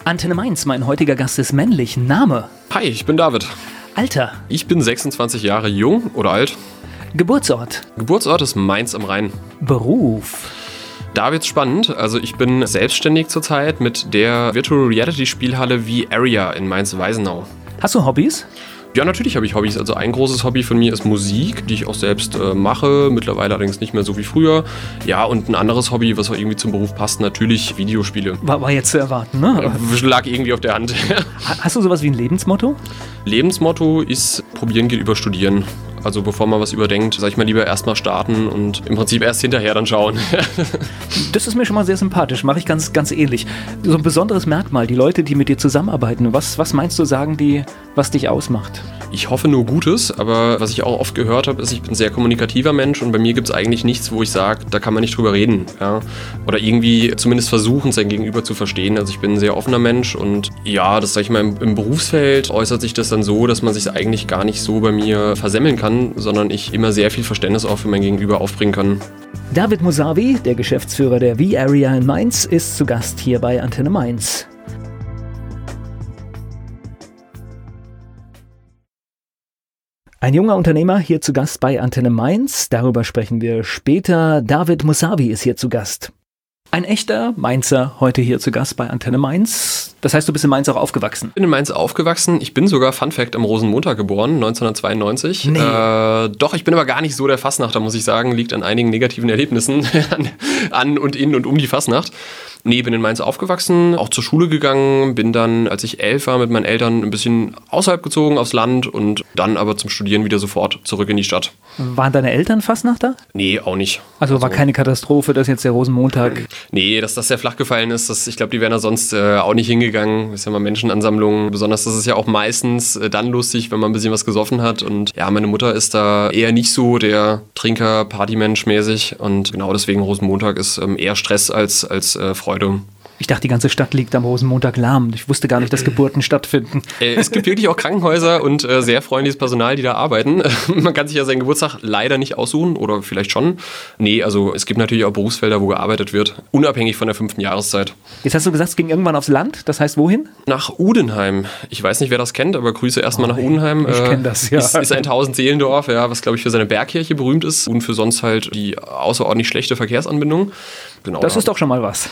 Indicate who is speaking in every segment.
Speaker 1: Antenne Mainz, mein heutiger Gast ist männlich. Name?
Speaker 2: Hi, ich bin David.
Speaker 1: Alter?
Speaker 2: Ich bin 26 Jahre jung oder alt.
Speaker 1: Geburtsort?
Speaker 2: Geburtsort ist Mainz am Rhein.
Speaker 1: Beruf?
Speaker 2: Da wird's spannend. Also ich bin selbstständig zurzeit mit der Virtual Reality Spielhalle V-Area in Mainz-Weisenau.
Speaker 1: Hast du Hobbys?
Speaker 2: Ja, natürlich habe ich Hobbys. Also ein großes Hobby von mir ist Musik, die ich auch selbst mache, mittlerweile allerdings nicht mehr so wie früher. Ja, und ein anderes Hobby, was auch irgendwie zum Beruf passt, natürlich Videospiele.
Speaker 1: War jetzt zu erwarten, ne?
Speaker 2: Lag irgendwie auf der Hand.
Speaker 1: Hast du sowas wie ein Lebensmotto?
Speaker 2: Lebensmotto ist, probieren geht über studieren. Also bevor man was überdenkt, sag ich mal, lieber erstmal starten und im Prinzip erst hinterher dann schauen.
Speaker 1: Das ist mir schon mal sehr sympathisch, mache ich ganz ähnlich. So ein besonderes Merkmal, die Leute, die mit dir zusammenarbeiten, was meinst du, sagen die, was dich ausmacht?
Speaker 2: Ich hoffe nur Gutes, aber was ich auch oft gehört habe, ist, ich bin ein sehr kommunikativer Mensch und bei mir gibt es eigentlich nichts, wo ich sage, da kann man nicht drüber reden. Ja? Oder irgendwie zumindest versuchen, sein Gegenüber zu verstehen. Also ich bin ein sehr offener Mensch und ja, das sag ich mal, im Berufsfeld äußert sich das dann so, dass man sich eigentlich gar nicht so bei mir versemmeln kann, sondern ich immer sehr viel Verständnis auch für mein Gegenüber aufbringen kann.
Speaker 1: David Musavi, der Geschäftsführer der V-Area in Mainz, ist zu Gast hier bei Antenne Mainz. Ein junger Unternehmer hier zu Gast bei Antenne Mainz, darüber sprechen wir später. David Musavi ist hier zu Gast. Ein echter Mainzer heute hier zu Gast bei Antenne Mainz. Das heißt, du bist in Mainz auch aufgewachsen?
Speaker 2: Ich bin in Mainz aufgewachsen. Ich bin sogar, Fun Fact, am Rosenmontag geboren, 1992.
Speaker 1: Nee.
Speaker 2: Doch, ich bin aber gar nicht so der Fastnachter, muss ich sagen. Liegt an einigen negativen Erlebnissen an und in und um die Fastnacht. Nee, bin in Mainz aufgewachsen, auch zur Schule gegangen, bin dann, als ich 11 war, mit meinen Eltern ein bisschen außerhalb gezogen aufs Land und dann aber zum Studieren wieder sofort zurück in die Stadt.
Speaker 1: Waren deine Eltern Fastnachter?
Speaker 2: Nee, auch nicht.
Speaker 1: Also war keine Katastrophe, dass jetzt der Rosenmontag...
Speaker 2: Nee, dass das sehr flach gefallen ist, ich glaube, die wären da sonst auch nicht hingegangen. Das ist ja mal Menschenansammlungen. Besonders, das ist ja auch meistens dann lustig, wenn man ein bisschen was gesoffen hat. Und ja, meine Mutter ist da eher nicht so der Trinker, Partymensch mäßig. Und genau deswegen Rosenmontag ist eher Stress als Freude.
Speaker 1: Ich dachte, die ganze Stadt liegt am Rosenmontag lahm. Ich wusste gar nicht, dass Geburten stattfinden.
Speaker 2: Es gibt wirklich auch Krankenhäuser und sehr freundliches Personal, die da arbeiten. Man kann sich ja seinen Geburtstag leider nicht aussuchen oder vielleicht schon. Nee, also es gibt natürlich auch Berufsfelder, wo gearbeitet wird, unabhängig von der 5. Jahreszeit.
Speaker 1: Jetzt hast du gesagt, es ging irgendwann aufs Land. Das heißt, wohin?
Speaker 2: Nach Udenheim. Ich weiß nicht, wer das kennt, aber Grüße erstmal nach Udenheim.
Speaker 1: Ich kenne das, ja.
Speaker 2: Ist ein 1000-Seelendorf, ja, was, glaube ich, für seine Bergkirche berühmt ist und für sonst halt die außerordentlich schlechte Verkehrsanbindung. Genau,
Speaker 1: das ist doch schon mal was.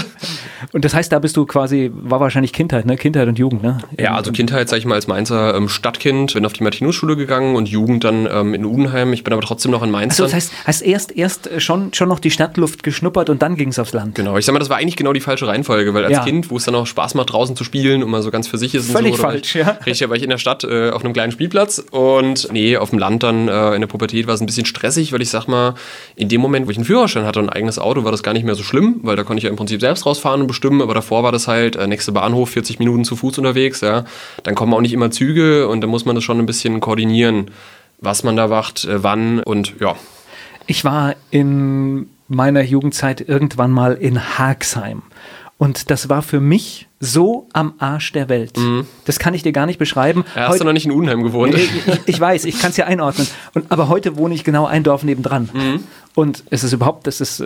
Speaker 1: Und das heißt, da bist du quasi, war wahrscheinlich Kindheit, ne? Kindheit und Jugend, ne?
Speaker 2: Ja, also Kindheit, sag ich mal, als Mainzer Stadtkind, bin auf die Martinusschule gegangen und Jugend dann in Udenheim. Ich bin aber trotzdem noch in Mainz.
Speaker 1: Also das heißt erst schon noch die Stadtluft geschnuppert und dann ging es aufs Land.
Speaker 2: Genau, ich sag mal, das war eigentlich genau die falsche Reihenfolge, weil als Kind, wo es dann auch Spaß macht, draußen zu spielen und mal so ganz für sich ist.
Speaker 1: Völlig
Speaker 2: und so,
Speaker 1: falsch, ja.
Speaker 2: Richtig, war ich in der Stadt auf einem kleinen Spielplatz und nee, auf dem Land dann in der Pubertät war es ein bisschen stressig, weil ich sag mal, in dem Moment, wo ich einen Führerschein hatte und ein eigenes Auto, war das gar nicht mehr so schlimm, weil da konnte ich ja im Prinzip selbst rausfahren und bestimmen, aber davor war das halt nächste Bahnhof, 40 Minuten zu Fuß unterwegs, ja. Dann kommen auch nicht immer Züge und dann muss man das schon ein bisschen koordinieren, was man da macht, wann und ja.
Speaker 1: Ich war in meiner Jugendzeit irgendwann mal in Haagsheim und das war für mich so am Arsch der Welt. Mhm. Das kann ich dir gar nicht beschreiben.
Speaker 2: Ja, hast du noch nicht in Udenheim gewohnt?
Speaker 1: Ich weiß, ich kann es ja einordnen. Aber heute wohne ich genau ein Dorf nebendran. Mhm. Und es ist überhaupt,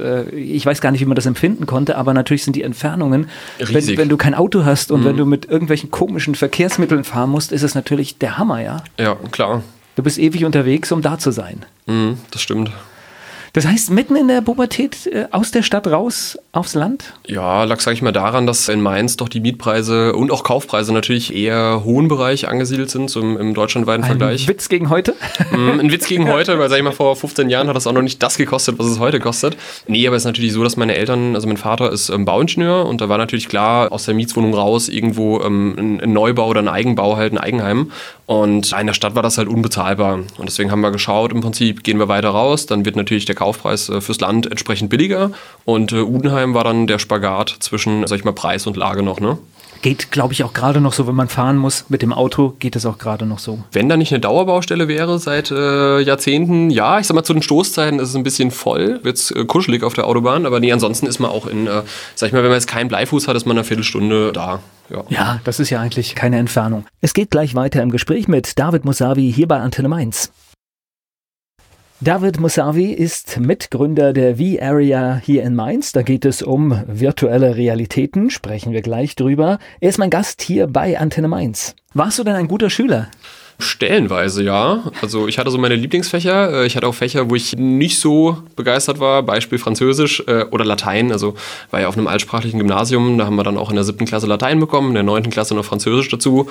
Speaker 1: ich weiß gar nicht, wie man das empfinden konnte, aber natürlich sind die Entfernungen, wenn du kein Auto hast und wenn du mit irgendwelchen komischen Verkehrsmitteln fahren musst, ist es natürlich der Hammer, ja?
Speaker 2: Ja, klar.
Speaker 1: Du bist ewig unterwegs, um da zu sein.
Speaker 2: Mhm, das stimmt.
Speaker 1: Das heißt, mitten in der Pubertät aus der Stadt raus aufs Land?
Speaker 2: Ja, lag, sag ich mal, daran, dass in Mainz doch die Mietpreise und auch Kaufpreise natürlich eher hohen Bereich angesiedelt sind, so im deutschlandweiten Vergleich.
Speaker 1: Ein Witz gegen heute?
Speaker 2: Ein Witz gegen heute, weil, sag ich mal, vor 15 Jahren hat das auch noch nicht das gekostet, was es heute kostet. Nee, aber es ist natürlich so, dass meine Eltern, also mein Vater ist Bauingenieur und da war natürlich klar, aus der Mietswohnung raus irgendwo ein Neubau oder ein Eigenbau, halt ein Eigenheim. Und in der Stadt war das halt unbezahlbar. Und deswegen haben wir geschaut, im Prinzip gehen wir weiter raus, dann wird natürlich der Kaufpreis fürs Land entsprechend billiger. Und Udenheim war dann der Spagat zwischen, sag ich mal, Preis und Lage noch, ne?
Speaker 1: Geht, glaube ich, auch gerade noch so, wenn man fahren muss mit dem Auto, geht es auch gerade noch so.
Speaker 2: Wenn da nicht eine Dauerbaustelle wäre seit Jahrzehnten, ja, ich sag mal, zu den Stoßzeiten ist es ein bisschen voll, wird's kuschelig auf der Autobahn, aber nee, ansonsten ist man auch sag ich mal, wenn man jetzt keinen Bleifuß hat, ist man eine Viertelstunde da.
Speaker 1: Ja, das ist ja eigentlich keine Entfernung. Es geht gleich weiter im Gespräch mit David Musavi hier bei Antenne Mainz. David Moussavi ist Mitgründer der V-Area hier in Mainz. Da geht es um virtuelle Realitäten, sprechen wir gleich drüber. Er ist mein Gast hier bei Antenne Mainz. Warst du denn ein guter Schüler?
Speaker 2: Stellenweise, ja. Also ich hatte so meine Lieblingsfächer. Ich hatte auch Fächer, wo ich nicht so begeistert war. Beispiel Französisch oder Latein. Also war ja auf einem altsprachlichen Gymnasium. Da haben wir dann auch in der 7. Klasse Latein bekommen, in der 9. Klasse noch Französisch dazu.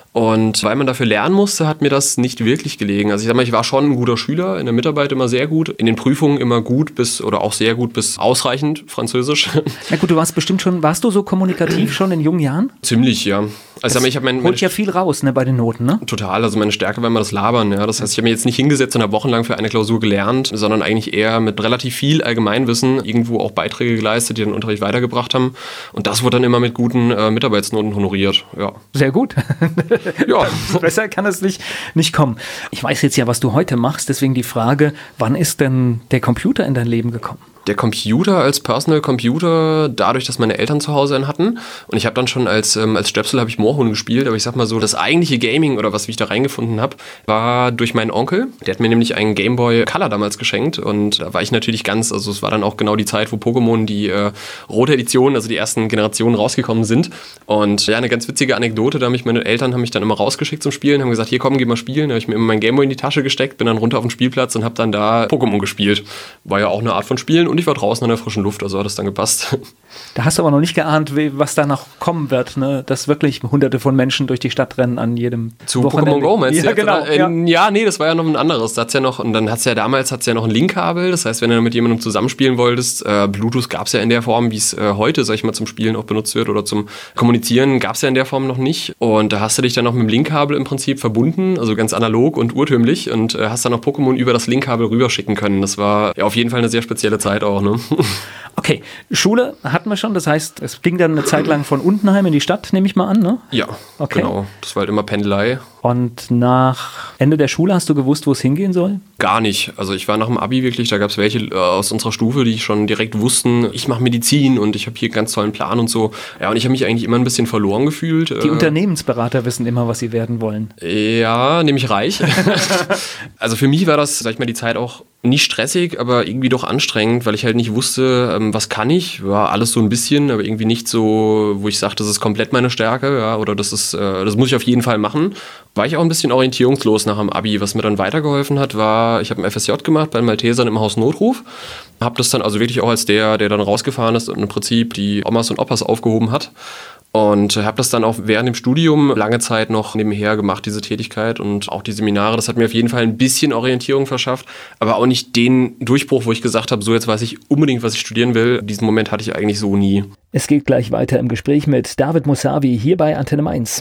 Speaker 2: Und weil man dafür lernen musste, hat mir das nicht wirklich gelegen. Also ich sag mal, ich war schon ein guter Schüler, in der Mitarbeit immer sehr gut, in den Prüfungen immer gut bis oder auch sehr gut bis ausreichend Französisch.
Speaker 1: Na gut, warst du so kommunikativ schon in jungen Jahren?
Speaker 2: Ziemlich, ja. Also ich
Speaker 1: holt ja viel raus, ne, bei den Noten, ne?
Speaker 2: Total, also meine Stärke war immer das Labern, ja. Das heißt, ich habe mir jetzt nicht hingesetzt und habe wochenlang für eine Klausur gelernt, sondern eigentlich eher mit relativ viel Allgemeinwissen irgendwo auch Beiträge geleistet, die den Unterricht weitergebracht haben. Und das wurde dann immer mit guten Mitarbeitsnoten honoriert, ja.
Speaker 1: Sehr gut.
Speaker 2: Ja.
Speaker 1: Besser kann es nicht kommen. Ich weiß jetzt ja, was du heute machst, deswegen die Frage, wann ist denn der Computer in dein Leben gekommen?
Speaker 2: Der Computer als Personal Computer, dadurch, dass meine Eltern zu Hause einen hatten. Und ich habe dann schon als Stöpsel habe ich Moorhuhn gespielt, aber ich sag mal so, das eigentliche Gaming oder was ich da reingefunden habe, war durch meinen Onkel. Der hat mir nämlich einen Game Boy Color damals geschenkt und da war ich natürlich also es war dann auch genau die Zeit, wo Pokémon die rote Edition, also die ersten Generationen rausgekommen sind. Und ja, eine ganz witzige Anekdote, meine Eltern haben mich dann immer rausgeschickt zum Spielen, haben gesagt, hier komm, geh mal spielen. Da habe ich mir immer meinen Game Boy in die Tasche gesteckt, bin dann runter auf den Spielplatz und habe dann da Pokémon gespielt. War ja auch eine Art von Spielen und ich war draußen in der frischen Luft, also hat das dann gepasst.
Speaker 1: Da hast du aber noch nicht geahnt, was da noch kommen wird, ne? Dass wirklich hunderte von Menschen durch die Stadt rennen an jedem
Speaker 2: zu
Speaker 1: Wochenende.
Speaker 2: Pokémon Go meinst du?
Speaker 1: Ja, genau.
Speaker 2: Ja, nee, das war ja noch ein anderes. Da hat's ja noch, und dann damals noch ein Linkkabel, das heißt, wenn du mit jemandem zusammenspielen wolltest, Bluetooth gab es ja in der Form, wie es heute, sag ich mal, zum Spielen auch benutzt wird oder zum Kommunizieren, gab es ja in der Form noch nicht. Und da hast du dich dann noch mit dem Linkkabel im Prinzip verbunden, also ganz analog und urtümlich und hast dann noch Pokémon über das Linkkabel rüberschicken können. Das war ja auf jeden Fall eine sehr spezielle Zeit auch, ne?
Speaker 1: Okay, Schule hatten wir schon, das heißt, es ging dann eine Zeit lang von Untenheim in die Stadt, nehme ich mal an, ne?
Speaker 2: Ja, okay. Genau. Das war halt immer Pendelei.
Speaker 1: Und nach Ende der Schule hast du gewusst, wo es hingehen soll?
Speaker 2: Gar nicht. Also ich war nach dem Abi wirklich, da gab es welche aus unserer Stufe, die schon direkt wussten, ich mache Medizin und ich habe hier einen ganz tollen Plan und so. Ja, und ich habe mich eigentlich immer ein bisschen verloren gefühlt.
Speaker 1: Die Unternehmensberater wissen immer, was sie werden wollen.
Speaker 2: Ja, nämlich reich. Also für mich war das, sag ich mal, die Zeit auch nicht stressig, aber irgendwie doch anstrengend, weil ich halt nicht wusste, was kann ich. War alles so ein bisschen, aber irgendwie nicht so, wo ich sage, das ist komplett meine Stärke, ja, oder das muss ich auf jeden Fall machen. War ich auch ein bisschen orientierungslos nach dem Abi. Was mir dann weitergeholfen hat, war, ich habe ein FSJ gemacht bei den Maltesern im Haus Notruf. Habe das dann also wirklich auch als der dann rausgefahren ist und im Prinzip die Omas und Opas aufgehoben hat. Und habe das dann auch während dem Studium lange Zeit noch nebenher gemacht, diese Tätigkeit und auch die Seminare. Das hat mir auf jeden Fall ein bisschen Orientierung verschafft, aber auch nicht den Durchbruch, wo ich gesagt habe, so jetzt weiß ich unbedingt, was ich studieren will. Diesen Moment hatte ich eigentlich so nie.
Speaker 1: Es geht gleich weiter im Gespräch mit David Moussavi hier bei Antenne Mainz.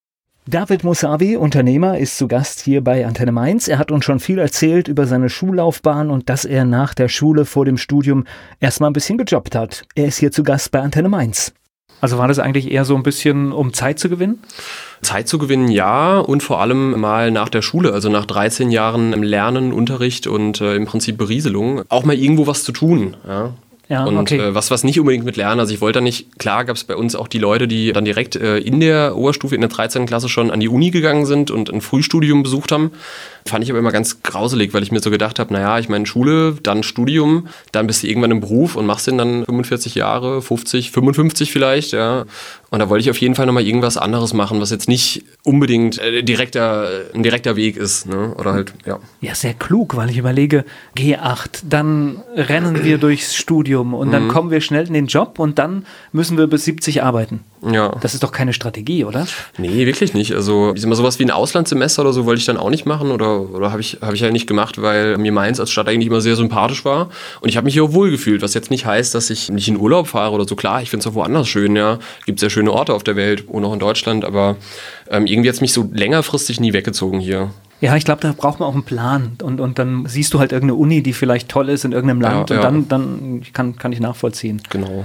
Speaker 1: David Moussavi, Unternehmer, ist zu Gast hier bei Antenne Mainz. Er hat uns schon viel erzählt über seine Schullaufbahn und dass er nach der Schule vor dem Studium erstmal ein bisschen gejobbt hat. Er ist hier zu Gast bei Antenne Mainz. Also war das eigentlich eher so ein bisschen, um Zeit zu gewinnen?
Speaker 2: Zeit zu gewinnen, ja, und vor allem mal nach der Schule, also nach 13 Jahren im Lernen, Unterricht und im Prinzip Berieselung, auch mal irgendwo was zu tun, ja.
Speaker 1: Ja,
Speaker 2: und
Speaker 1: okay.
Speaker 2: Was nicht unbedingt mit Lernen, also ich wollte da nicht, klar gab es bei uns auch die Leute, die dann direkt in der Oberstufe, in der 13. Klasse schon an die Uni gegangen sind und ein Frühstudium besucht haben. Fand ich aber immer ganz grauselig, weil ich mir so gedacht habe, naja, ich meine Schule, dann Studium, dann bist du irgendwann im Beruf und machst den dann 45 Jahre, 50, 55 vielleicht, ja. Und da wollte ich auf jeden Fall nochmal irgendwas anderes machen, was jetzt nicht unbedingt ein direkter Weg ist, ne? Oder halt, ja.
Speaker 1: Ja, sehr klug, weil ich überlege, G8, dann rennen wir durchs Studium und dann kommen wir schnell in den Job und dann müssen wir bis 70 arbeiten.
Speaker 2: Ja.
Speaker 1: Das ist doch keine Strategie, oder?
Speaker 2: Nee, wirklich nicht. Also ich sag mal, sowas wie ein Auslandssemester oder so wollte ich dann auch nicht machen oder habe ich halt nicht gemacht, weil mir Mainz als Stadt eigentlich immer sehr sympathisch war und ich habe mich hier auch wohlgefühlt, was jetzt nicht heißt, dass ich nicht in Urlaub fahre oder so. Klar, ich finde es auch woanders schön, ja. Gibt sehr schöne Orte auf der Welt und auch in Deutschland, aber irgendwie hat es mich so längerfristig nie weggezogen hier.
Speaker 1: Ja, ich glaube, da braucht man auch einen Plan und dann siehst du halt irgendeine Uni, die vielleicht toll ist in irgendeinem Land und dann kann ich nachvollziehen.
Speaker 2: Genau.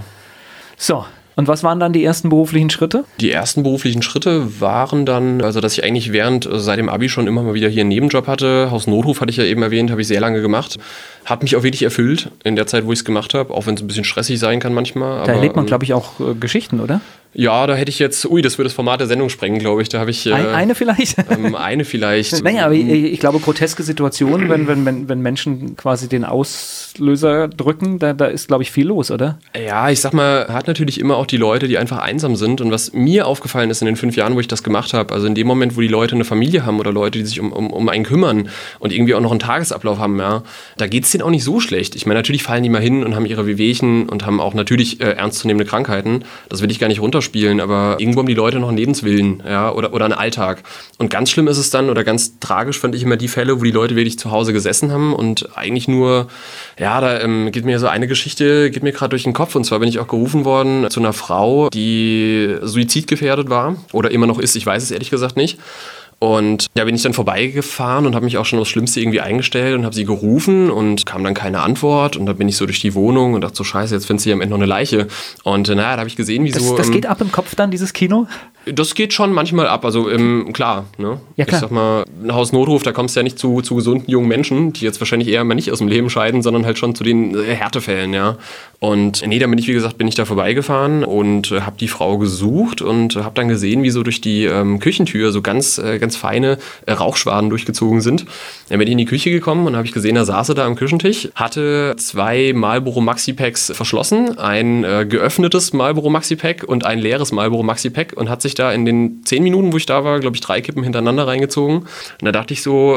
Speaker 1: So. Und was waren dann die ersten beruflichen Schritte?
Speaker 2: Die ersten beruflichen Schritte waren dann, also dass ich eigentlich seit dem Abi schon immer mal wieder hier einen Nebenjob hatte. Haus Notruf hatte ich ja eben erwähnt, habe ich sehr lange gemacht. Hat mich auch wirklich erfüllt in der Zeit, wo ich es gemacht habe, auch wenn es ein bisschen stressig sein kann manchmal.
Speaker 1: Da erlebt man, glaube ich, auch Geschichten, oder?
Speaker 2: Ja, da hätte ich jetzt, das würde das Format der Sendung sprengen, glaube ich. Da habe ich...
Speaker 1: eine vielleicht?
Speaker 2: Eine vielleicht.
Speaker 1: Naja, aber ich glaube, groteske Situationen, wenn Menschen quasi den Auslöser drücken, da ist, glaube ich, viel los, oder?
Speaker 2: Ja, ich sag mal, hat natürlich immer auch die Leute, die einfach einsam sind. Und was mir aufgefallen ist in den 5 Jahren, wo ich das gemacht habe, also in dem Moment, wo die Leute eine Familie haben oder Leute, die sich um einen kümmern und irgendwie auch noch einen Tagesablauf haben, ja, da geht es denen auch nicht so schlecht. Ich meine, natürlich fallen die mal hin und haben ihre Wehwehchen und haben auch natürlich ernstzunehmende Krankheiten. Das will ich gar nicht runterspielen, aber irgendwo haben die Leute noch einen Lebenswillen, ja, oder einen Alltag. Und ganz schlimm ist es dann, oder ganz tragisch fand ich immer die Fälle, wo die Leute wirklich zu Hause gesessen haben und eigentlich nur, ja, da geht mir so eine Geschichte, geht mir gerade durch den Kopf. Und zwar bin ich auch gerufen worden zu einer Frau, die suizidgefährdet war oder immer noch ist, ich weiß es ehrlich gesagt nicht. Und da bin ich dann vorbeigefahren und habe mich auch schon aufs Schlimmste irgendwie eingestellt und habe sie gerufen und kam dann keine Antwort. Und dann bin ich so durch die Wohnung und dachte so, scheiße, jetzt findest du hier am Ende noch eine Leiche. Und da habe ich gesehen, wie so...
Speaker 1: Das geht ab im Kopf dann, dieses Kino?
Speaker 2: Das geht schon manchmal ab, also klar, ne?
Speaker 1: Ja, klar.
Speaker 2: Ich sag mal, ein Hausnotruf, da kommst du ja nicht zu gesunden jungen Menschen, die jetzt wahrscheinlich eher mal nicht aus dem Leben scheiden, sondern halt schon zu den Härtefällen, ja. Und dann bin ich da vorbeigefahren und habe die Frau gesucht und habe dann gesehen, wie so durch die Küchentür so ganz feine Rauchschwaden durchgezogen sind. Dann bin ich in die Küche gekommen und habe ich gesehen, da saß sie da am Küchentisch, hatte 2 Marlboro Maxi-Packs verschlossen, ein geöffnetes Marlboro Maxi-Pack und ein leeres Marlboro Maxi-Pack und hat sich da in den 10 Minuten, wo ich da war, glaube ich, 3 Kippen hintereinander reingezogen. Und da dachte ich so,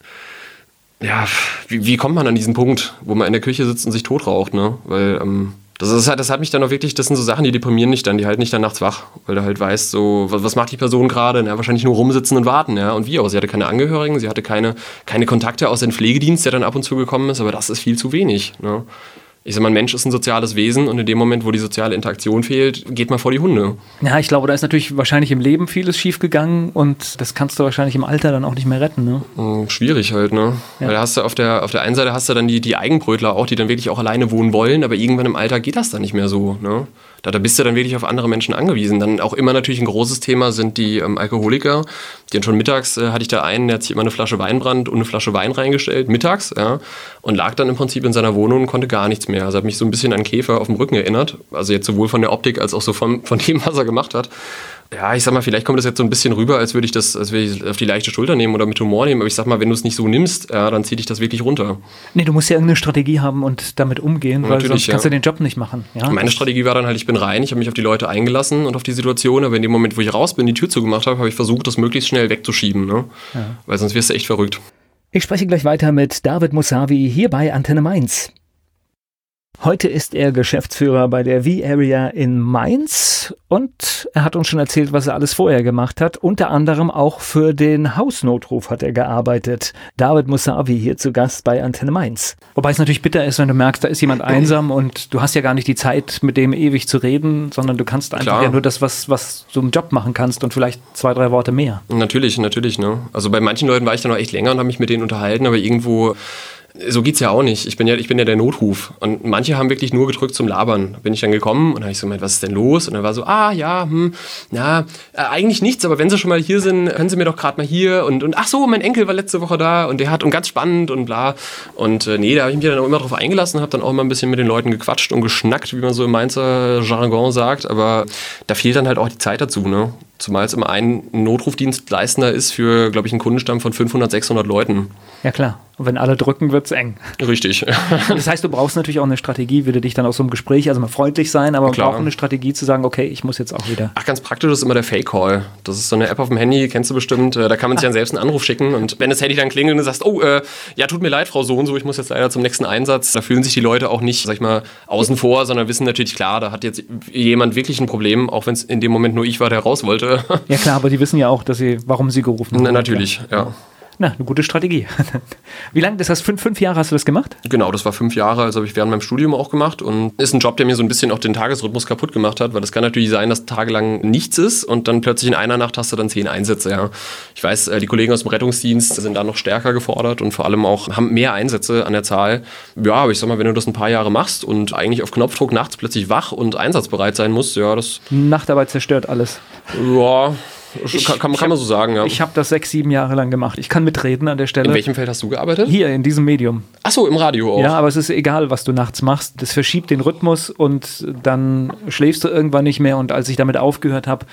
Speaker 2: ja, wie kommt man an diesen Punkt, wo man in der Küche sitzt und sich totraucht, ne? Weil das hat mich dann auch wirklich, das sind so Sachen, die deprimieren dich dann, die halten dich dann nachts wach, weil du halt weißt, so, was macht die Person gerade? Na, wahrscheinlich nur rumsitzen und warten, ja. Und wie auch? Sie hatte keine Angehörigen, sie hatte keine Kontakte außer den Pflegedienst, der dann ab und zu gekommen ist, aber das ist viel zu wenig, ne? Ich sag mal, ein Mensch ist ein soziales Wesen und in dem Moment, wo die soziale Interaktion fehlt, geht man vor die Hunde.
Speaker 1: Ja, ich glaube, da ist natürlich wahrscheinlich im Leben vieles schiefgegangen und das kannst du wahrscheinlich im Alter dann auch nicht mehr retten, ne?
Speaker 2: Schwierig halt, ne? Ja. Weil da hast du auf der einen Seite hast du dann die Eigenbrötler auch, die dann wirklich auch alleine wohnen wollen, aber irgendwann im Alter geht das dann nicht mehr so, ne? Da bist du dann wirklich auf andere Menschen angewiesen. Dann auch immer natürlich ein großes Thema sind die Alkoholiker. Die dann schon mittags hatte ich da einen, der hat sich immer eine Flasche Weinbrand und eine Flasche Wein reingestellt, mittags, ja, und lag dann im Prinzip in seiner Wohnung und konnte gar nichts mehr. Also hat mich so ein bisschen an Käfer auf dem Rücken erinnert. Also jetzt sowohl von der Optik als auch so von dem, was er gemacht hat. Ja, ich sag mal, vielleicht kommt das jetzt so ein bisschen rüber, als würde ich das auf die leichte Schulter nehmen oder mit Humor nehmen. Aber ich sag mal, wenn du es nicht so nimmst, ja, dann zieht dich das wirklich runter.
Speaker 1: Nee, du musst ja irgendeine Strategie haben und damit umgehen, weil
Speaker 2: natürlich,
Speaker 1: sonst kannst du den Job nicht machen. Ja?
Speaker 2: Meine Strategie war dann halt, ich bin rein, ich habe mich auf die Leute eingelassen und auf die Situation. Aber in dem Moment, wo ich raus bin, die Tür zugemacht habe, habe ich versucht, das möglichst schnell wegzuschieben. Ne? Ja. Weil sonst wirst du echt verrückt.
Speaker 1: Ich spreche gleich weiter mit David Moussavi hier bei Antenne Mainz. Heute ist er Geschäftsführer bei der V-Area in Mainz und er hat uns schon erzählt, was er alles vorher gemacht hat. Unter anderem auch für den Hausnotruf hat er gearbeitet. David Moussavi hier zu Gast bei Antenne Mainz. Wobei es natürlich bitter ist, wenn du merkst, da ist jemand einsam und du hast ja gar nicht die Zeit, mit dem ewig zu reden, sondern du kannst einfach ja nur das, was du im Job machen kannst und vielleicht 2, 3 Worte mehr.
Speaker 2: Natürlich, ne? Also bei manchen Leuten war ich dann noch echt länger und habe mich mit denen unterhalten, aber irgendwo... So geht's ja auch nicht. Ich bin ja der Notruf. Und manche haben wirklich nur gedrückt zum Labern. Da bin ich dann gekommen und habe ich so gemeint, was ist denn los? Und dann war so, eigentlich nichts, aber wenn Sie schon mal hier sind, können Sie mir doch gerade mal hier und ach so, mein Enkel war letzte Woche da und der hat und ganz spannend und bla. Und da habe ich mich dann auch immer drauf eingelassen, habe dann auch immer ein bisschen mit den Leuten gequatscht und geschnackt, wie man so im Mainzer Jargon sagt, aber da fehlt dann halt auch die Zeit dazu, ne? Zumal es immer ein Notrufdienstleistender ist für, glaube ich, einen Kundenstamm von 500, 600 Leuten.
Speaker 1: Ja klar. Und wenn alle drücken, wird's eng.
Speaker 2: Richtig.
Speaker 1: Das heißt, du brauchst natürlich auch eine Strategie, wie du dich dann aus so einem Gespräch, also mal freundlich sein, aber man braucht eine Strategie zu sagen, okay, ich muss jetzt auch wieder.
Speaker 2: Ach, ganz praktisch ist immer der Fake-Call. Das ist so eine App auf dem Handy, kennst du bestimmt. Da kann man sich dann selbst einen Anruf schicken. Und wenn das Handy dann klingelt und du sagst, tut mir leid, Frau so und so, ich muss jetzt leider zum nächsten Einsatz. Da fühlen sich die Leute auch nicht, sag ich mal, außen vor, sondern wissen natürlich, klar, da hat jetzt jemand wirklich ein Problem, auch wenn es in dem Moment nur ich war, der raus wollte.
Speaker 1: Ja klar, aber die wissen ja auch, warum sie gerufen haben.
Speaker 2: Na, natürlich, ja.
Speaker 1: Na, eine gute Strategie. Wie lange, das heißt 5 Jahre hast du das gemacht?
Speaker 2: Genau, das war 5 Jahre, also habe ich während meinem Studium auch gemacht und ist ein Job, der mir so ein bisschen auch den Tagesrhythmus kaputt gemacht hat, weil das kann natürlich sein, dass tagelang nichts ist und dann plötzlich in einer Nacht hast du dann 10 Einsätze, ja. Ich weiß, die Kollegen aus dem Rettungsdienst sind da noch stärker gefordert und vor allem auch haben mehr Einsätze an der Zahl. Ja, aber ich sag mal, wenn du das ein paar Jahre machst und eigentlich auf Knopfdruck nachts plötzlich wach und einsatzbereit sein musst, ja, das...
Speaker 1: Nachtarbeit zerstört alles.
Speaker 2: Ja... Kann man so sagen, ja.
Speaker 1: Ich habe das 6, 7 Jahre lang gemacht. Ich kann mitreden an der Stelle.
Speaker 2: In welchem Feld hast du gearbeitet?
Speaker 1: Hier, in diesem Medium.
Speaker 2: Ach so, im Radio auch.
Speaker 1: Ja, aber es ist egal, was du nachts machst. Das verschiebt den Rhythmus und dann schläfst du irgendwann nicht mehr. Und als ich damit aufgehört habe,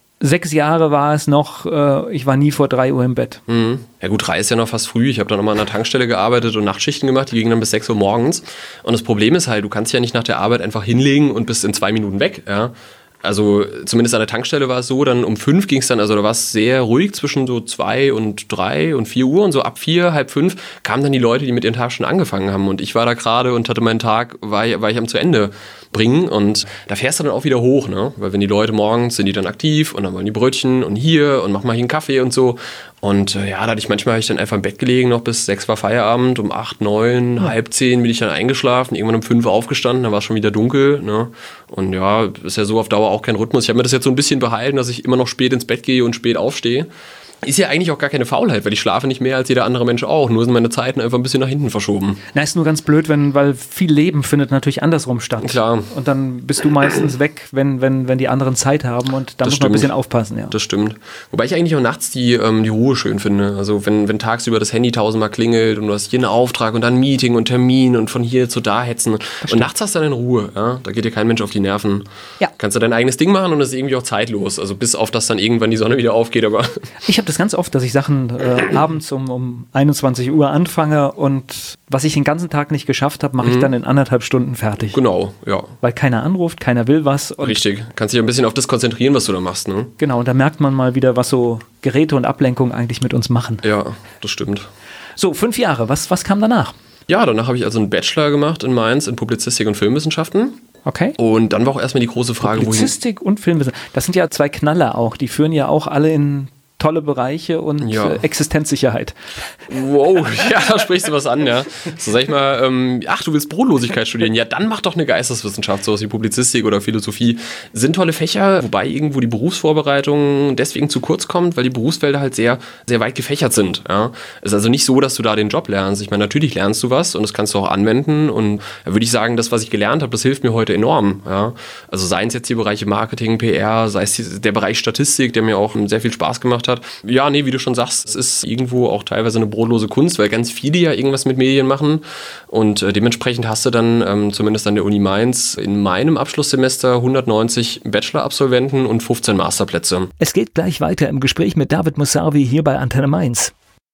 Speaker 1: 6 Jahre war es noch, ich war nie vor 3 Uhr im Bett.
Speaker 2: Mhm. Ja gut, 3 ist ja noch fast früh. Ich habe dann nochmal an der Tankstelle gearbeitet und Nachtschichten gemacht, die gingen dann bis 6 Uhr morgens. Und das Problem ist halt, du kannst dich ja nicht nach der Arbeit einfach hinlegen und bist in 2 Minuten weg, ja. Also zumindest an der Tankstelle war es so, dann um 5 ging es dann, also da war es sehr ruhig zwischen so 2 und 3 und 4 Uhr und so ab 4, halb 5 kamen dann die Leute, die mit ihren Tag schon angefangen haben und ich war da gerade und hatte meinen Tag, war ich am zu Ende bringen und da fährst du dann auch wieder hoch, ne? Weil wenn die Leute morgens sind die dann aktiv und dann wollen die Brötchen und hier und mach mal hier einen Kaffee und so und ja, da manchmal habe ich dann einfach im Bett gelegen, noch bis 6 war Feierabend, um 8, 9, halb 10 bin ich dann eingeschlafen, irgendwann um 5 aufgestanden, dann war es schon wieder dunkel, ne? Und ja, ist ja so auf Dauer auch kein Rhythmus. Ich habe mir das jetzt so ein bisschen behalten, dass ich immer noch spät ins Bett gehe und spät aufstehe. Ist ja eigentlich auch gar keine Faulheit, weil ich schlafe nicht mehr als jeder andere Mensch auch. Nur sind meine Zeiten einfach ein bisschen nach hinten verschoben.
Speaker 1: Na, ist nur ganz blöd, weil viel Leben findet natürlich andersrum statt.
Speaker 2: Klar.
Speaker 1: Und dann bist du meistens weg, wenn die anderen Zeit haben und da muss man ein bisschen aufpassen. Ja.
Speaker 2: Das stimmt. Wobei ich eigentlich auch nachts die Ruhe schön finde. Also wenn tagsüber das Handy 1000-mal klingelt und du hast hier einen Auftrag und dann ein Meeting und Termin und von hier zu da hetzen. Und nachts hast du dann in Ruhe. Ja? Da geht dir kein Mensch auf die Nerven. Ja. Kannst du dein eigenes Ding machen und das ist irgendwie auch zeitlos. Also bis auf das dann irgendwann die Sonne wieder aufgeht. Aber
Speaker 1: ich habe das ganz oft, dass ich Sachen abends um 21 Uhr anfange und was ich den ganzen Tag nicht geschafft habe, mache ich dann in 1,5 Stunden fertig.
Speaker 2: Genau, ja.
Speaker 1: Weil keiner anruft, keiner will was. Und
Speaker 2: richtig, kannst dich ein bisschen auf das konzentrieren, was du da machst, ne?
Speaker 1: Genau, und da merkt man mal wieder, was so Geräte und Ablenkung eigentlich mit uns machen.
Speaker 2: Ja, das stimmt.
Speaker 1: So, 5 Jahre, was kam danach?
Speaker 2: Ja, danach habe ich also einen Bachelor gemacht in Mainz in Publizistik und Filmwissenschaften.
Speaker 1: Okay.
Speaker 2: Und dann war auch erstmal die große Frage,
Speaker 1: Publizistik und Filmwissenschaften, das sind ja 2 Knaller auch, die führen ja auch alle in tolle Bereiche und Existenzsicherheit.
Speaker 2: Wow, ja, da sprichst du was an, ja. So sag ich mal, du willst Brotlosigkeit studieren, ja, dann mach doch eine Geisteswissenschaft, sowas wie Publizistik oder Philosophie. Sind tolle Fächer, wobei irgendwo die Berufsvorbereitung deswegen zu kurz kommt, weil die Berufsfelder halt sehr, sehr weit gefächert sind. Ja. Es ist also nicht so, dass du da den Job lernst. Ich meine, natürlich lernst du was und das kannst du auch anwenden und da würde ich sagen, das, was ich gelernt habe, das hilft mir heute enorm. Ja. Also seien es jetzt die Bereiche Marketing, PR, sei es der Bereich Statistik, der mir auch sehr viel Spaß gemacht hat. Ja, nee, wie du schon sagst, es ist irgendwo auch teilweise eine brotlose Kunst, weil ganz viele ja irgendwas mit Medien machen und dementsprechend hast du dann zumindest an der Uni Mainz in meinem Abschlusssemester 190 Bachelor-Absolventen und 15 Masterplätze.
Speaker 1: Es geht gleich weiter im Gespräch mit David Moussavi hier bei Antenne Mainz.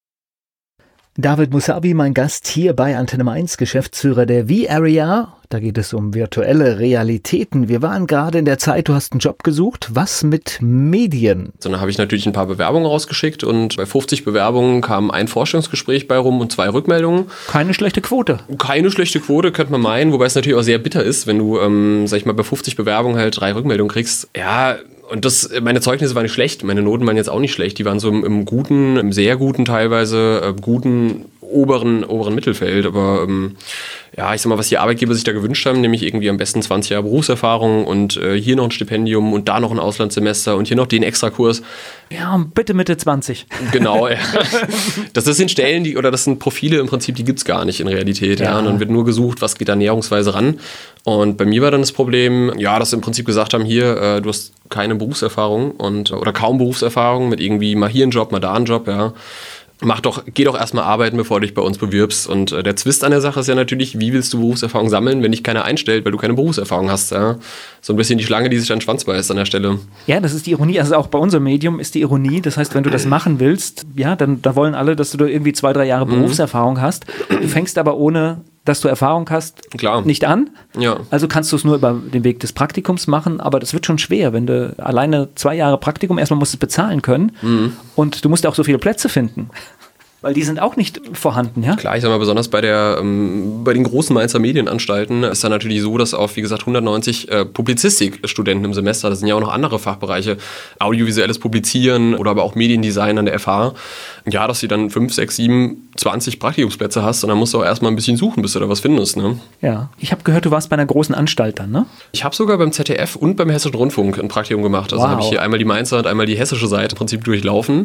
Speaker 1: David Moussavi, mein Gast hier bei Antenne Mainz, Geschäftsführer der V-Area. Da geht es um virtuelle Realitäten. Wir waren gerade in der Zeit, du hast einen Job gesucht. Was mit Medien?
Speaker 2: So, dann habe ich natürlich ein paar Bewerbungen rausgeschickt und bei 50 Bewerbungen kam ein Vorstellungsgespräch bei rum und 2 Rückmeldungen.
Speaker 1: Keine schlechte Quote.
Speaker 2: Keine schlechte Quote, könnte man meinen, wobei es natürlich auch sehr bitter ist, wenn du, sag ich mal, bei 50 Bewerbungen halt 3 Rückmeldungen kriegst. Ja, und meine Zeugnisse waren nicht schlecht, meine Noten waren jetzt auch nicht schlecht. Die waren so im guten, im sehr guten teilweise, guten oberen Mittelfeld. Aber ich sag mal, was die Arbeitgeber sich da gewünscht haben, nämlich irgendwie am besten 20 Jahre Berufserfahrung und hier noch ein Stipendium und da noch ein Auslandssemester und hier noch den Extrakurs.
Speaker 1: Ja, bitte Mitte 20.
Speaker 2: Genau, ja. Das sind Stellen, das sind Profile im Prinzip, die gibt es gar nicht in Realität. Ja. Und dann wird nur gesucht, was geht da näherungsweise ran. Und bei mir war dann das Problem, dass sie im Prinzip gesagt haben, hier, du hast keine Berufserfahrung oder kaum Berufserfahrung mit irgendwie mal hier einen Job, mal da einen Job, ja. Geh doch erstmal arbeiten, bevor du dich bei uns bewirbst. Und der Zwist an der Sache ist ja natürlich, wie willst du Berufserfahrung sammeln, wenn dich keiner einstellt, weil du keine Berufserfahrung hast. Ja? So ein bisschen die Schlange, die sich an den Schwanz beißt an der Stelle.
Speaker 1: Ja, das ist die Ironie. Also auch bei unserem Medium ist die Ironie. Das heißt, wenn du das machen willst, ja, dann da wollen alle, dass du da irgendwie 2, 3 Jahre Berufserfahrung hast. Du fängst aber ohne, dass du Erfahrung hast, nicht an. Ja. Also kannst du es nur über den Weg des Praktikums machen, aber das wird schon schwer, wenn du alleine 2 Jahre Praktikum, erstmal musst du es bezahlen können und du musst auch so viele Plätze finden. Weil die sind auch nicht vorhanden, ja?
Speaker 2: Klar, ich sag mal, besonders bei den großen Mainzer Medienanstalten ist dann natürlich so, dass auf, wie gesagt, 190 Publizistikstudenten im Semester, das sind ja auch noch andere Fachbereiche, audiovisuelles Publizieren oder aber auch Mediendesign an der FH, ja, dass du dann 5, 6, 7, 20 Praktikumsplätze hast und dann musst du auch erstmal ein bisschen suchen, bis du da was findest, ne?
Speaker 1: Ja, ich habe gehört, du warst bei einer großen Anstalt dann, ne?
Speaker 2: Ich habe sogar beim ZDF und beim Hessischen Rundfunk ein Praktikum gemacht. Also habe ich hier einmal die Mainzer und einmal die hessische Seite im Prinzip durchlaufen.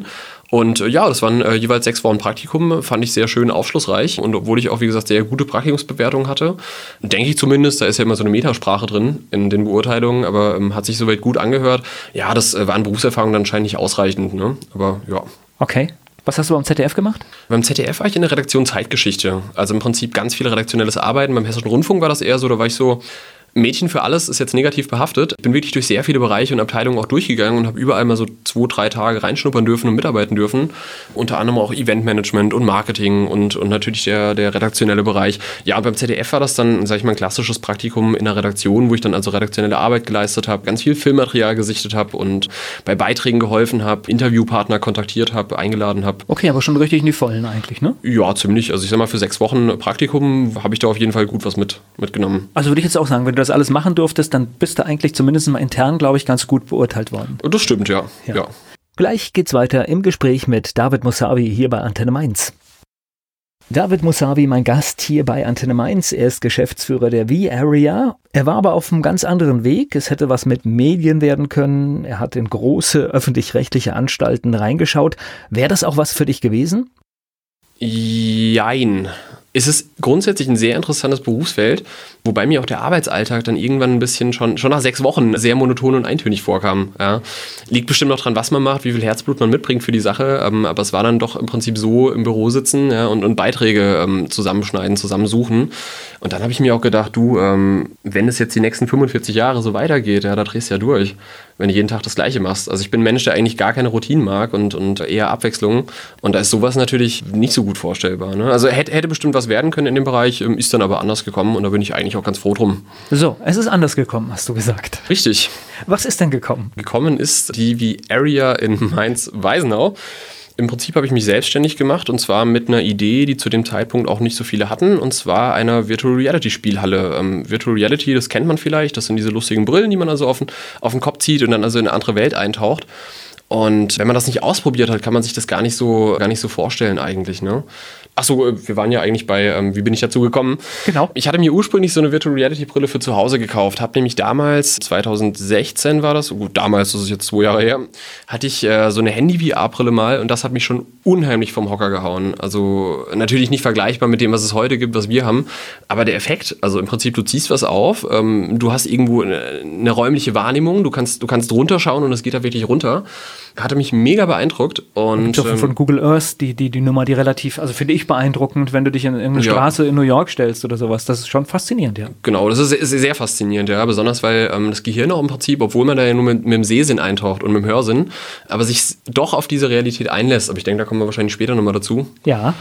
Speaker 2: Und ja, das waren jeweils 6 Wochen Praktikum, fand ich sehr schön aufschlussreich. Und obwohl ich auch, wie gesagt, sehr gute Praktikumsbewertungen hatte, denke ich zumindest, da ist ja immer so eine Metasprache drin in den Beurteilungen, aber hat sich soweit gut angehört. Ja, das war an Berufserfahrung dann anscheinend nicht ausreichend, ne? Aber ja.
Speaker 1: Okay. Was hast du beim ZDF gemacht?
Speaker 2: Beim ZDF war ich in der Redaktion Zeitgeschichte. Also im Prinzip ganz viel redaktionelles Arbeiten. Beim Hessischen Rundfunk war das eher so, da war ich so... Mädchen für alles ist jetzt negativ behaftet. Ich bin wirklich durch sehr viele Bereiche und Abteilungen auch durchgegangen und habe überall mal so 2-3 Tage reinschnuppern dürfen und mitarbeiten dürfen. Unter anderem auch Eventmanagement und Marketing und natürlich der redaktionelle Bereich. Ja, und beim ZDF war das dann, sag ich mal, ein klassisches Praktikum in der Redaktion, wo ich dann also redaktionelle Arbeit geleistet habe, ganz viel Filmmaterial gesichtet habe und bei Beiträgen geholfen habe, Interviewpartner kontaktiert habe, eingeladen habe.
Speaker 1: Okay, aber schon richtig in die Vollen eigentlich, ne?
Speaker 2: Ja, ziemlich. Also ich sag mal, für 6 Wochen Praktikum habe ich da auf jeden Fall gut was mitgenommen.
Speaker 1: Also würde ich jetzt auch sagen, wenn du das alles machen durftest, dann bist du eigentlich zumindest mal intern, glaube ich, ganz gut beurteilt worden.
Speaker 2: Das stimmt, ja.
Speaker 1: Gleich geht's weiter im Gespräch mit David Musavi hier bei Antenne Mainz. David Musavi, mein Gast hier bei Antenne Mainz. Er ist Geschäftsführer der V-Area. Er war aber auf einem ganz anderen Weg. Es hätte was mit Medien werden können. Er hat in große öffentlich-rechtliche Anstalten reingeschaut. Wäre das auch was für dich gewesen?
Speaker 2: Jein. Es ist grundsätzlich ein sehr interessantes Berufsfeld, wobei mir auch der Arbeitsalltag dann irgendwann ein bisschen schon nach 6 Wochen sehr monoton und eintönig vorkam. Ja. Liegt bestimmt noch dran, was man macht, wie viel Herzblut man mitbringt für die Sache, aber es war dann doch im Prinzip so im Büro sitzen, ja, und Beiträge zusammenschneiden, zusammensuchen. Und dann habe ich mir auch gedacht, du, wenn es jetzt die nächsten 45 Jahre so weitergeht, ja, da drehst du ja durch, wenn du jeden Tag das Gleiche machst. Also ich bin ein Mensch, der eigentlich gar keine Routinen mag und eher Abwechslung. Und da ist sowas natürlich nicht so gut vorstellbar. Ne? Also hätte bestimmt was werden können in dem Bereich, ist dann aber anders gekommen und da bin ich eigentlich auch ganz froh drum.
Speaker 1: So, es ist anders gekommen, hast du gesagt.
Speaker 2: Richtig.
Speaker 1: Was ist denn gekommen?
Speaker 2: Gekommen ist die V-Area in Mainz-Weisenau. Im Prinzip habe ich mich selbstständig gemacht und zwar mit einer Idee, die zu dem Zeitpunkt auch nicht so viele hatten, und zwar einer Virtual Reality Spielhalle. Virtual Reality, das kennt man vielleicht, das sind diese lustigen Brillen, die man also auf den Kopf zieht und dann also in eine andere Welt eintaucht. Und wenn man das nicht ausprobiert hat, kann man sich das gar nicht so vorstellen eigentlich, ne? Achso, wir waren ja eigentlich bei, wie bin ich dazu gekommen?
Speaker 1: Genau.
Speaker 2: Ich hatte mir ursprünglich so eine Virtual Reality Brille für zu Hause gekauft, habe nämlich damals, 2016 war das, gut, damals, das ist jetzt 2 Jahre her, hatte ich so eine Handy-VR-Brille mal und das hat mich schon unheimlich vom Hocker gehauen. Also natürlich nicht vergleichbar mit dem, was es heute gibt, was wir haben, aber der Effekt, also im Prinzip, du ziehst was auf, du hast irgendwo eine räumliche Wahrnehmung, du kannst runterschauen und es geht da wirklich runter. Hatte mich mega beeindruckt. Und
Speaker 1: von Google Earth, die Nummer, die relativ, also finde ich beeindruckend, wenn du dich in irgendeine Straße in New York stellst oder sowas. Das ist schon faszinierend, ja.
Speaker 2: Genau, das ist sehr faszinierend, ja. Besonders, weil das Gehirn auch im Prinzip, obwohl man da ja nur mit dem Sehsinn eintaucht und mit dem Hörsinn, aber sich doch auf diese Realität einlässt. Aber ich denke, da kommen wir wahrscheinlich später nochmal dazu.
Speaker 1: Ja.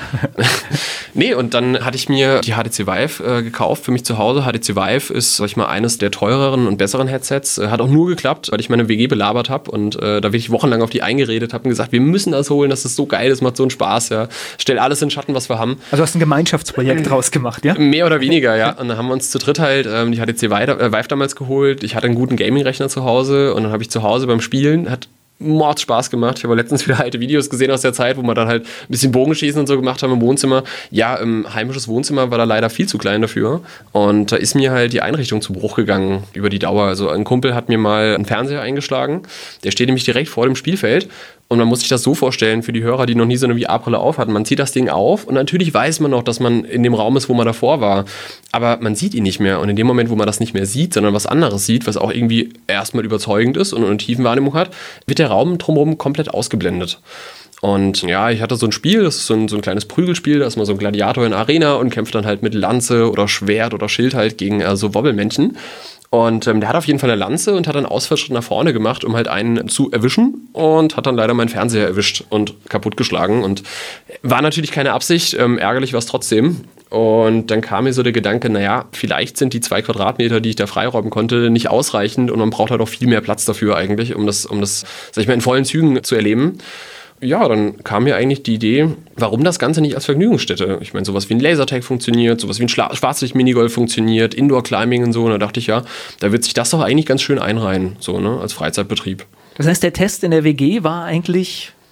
Speaker 2: Nee, und dann hatte ich mir die HTC Vive gekauft für mich zu Hause. HTC Vive ist, sag ich mal, eines der teureren und besseren Headsets. Hat auch nur geklappt, weil ich meine WG belabert habe und da wirklich wochenlang auf die eingeredet habe und gesagt, wir müssen das holen, das ist so geil, das macht so einen Spaß, ja. Stell alles in Schatten, was wir haben.
Speaker 1: Also hast ein Gemeinschaftsprojekt draus gemacht, ja?
Speaker 2: Mehr oder weniger, ja. Und dann haben wir uns zu dritt halt die HTC Vive damals geholt. Ich hatte einen guten Gaming-Rechner zu Hause und dann habe ich zu Hause beim Spielen, hat Mords Spaß gemacht. Ich habe letztens wieder alte Videos gesehen aus der Zeit, wo wir dann halt ein bisschen Bogenschießen und so gemacht haben im Wohnzimmer. Ja, heimisches Wohnzimmer war da leider viel zu klein dafür. Und da ist mir halt die Einrichtung zu Bruch gegangen über die Dauer. Also ein Kumpel hat mir mal einen Fernseher eingeschlagen. Der steht nämlich direkt vor dem Spielfeld. Und man muss sich das so vorstellen, für die Hörer, die noch nie so eine VR-Brille auf hatten. Man zieht das Ding auf und natürlich weiß man noch, dass man in dem Raum ist, wo man davor war. Aber man sieht ihn nicht mehr. Und in dem Moment, wo man das nicht mehr sieht, sondern was anderes sieht, was auch irgendwie erstmal überzeugend ist und eine Tiefenwahrnehmung hat, wird der Raum drumherum komplett ausgeblendet. Und ja, ich hatte so ein Spiel, das ist so ein kleines Prügelspiel, da ist mal so ein Gladiator in der Arena und kämpft dann halt mit Lanze oder Schwert oder Schild halt gegen so Wobbelmännchen. Und der hat auf jeden Fall eine Lanze und hat einen Ausfallschritt nach vorne gemacht, um halt einen zu erwischen und hat dann leider meinen Fernseher erwischt und kaputtgeschlagen. Und war natürlich keine Absicht, ärgerlich war es trotzdem. Und dann kam mir so der Gedanke, naja, vielleicht sind die 2 Quadratmeter, die ich da freiräumen konnte, nicht ausreichend und man braucht halt auch viel mehr Platz dafür eigentlich, um das, sag ich mal, in vollen Zügen zu erleben. Ja, dann kam mir eigentlich die Idee, warum das Ganze nicht als Vergnügungsstätte? Ich meine, sowas wie ein Lasertag funktioniert, sowas wie ein Schwarzlicht-Minigolf funktioniert, Indoor-Climbing und so. Und da dachte ich, ja, da wird sich das doch eigentlich ganz schön einreihen, so, ne, als Freizeitbetrieb.
Speaker 1: Das heißt, der Test in der WG war eigentlich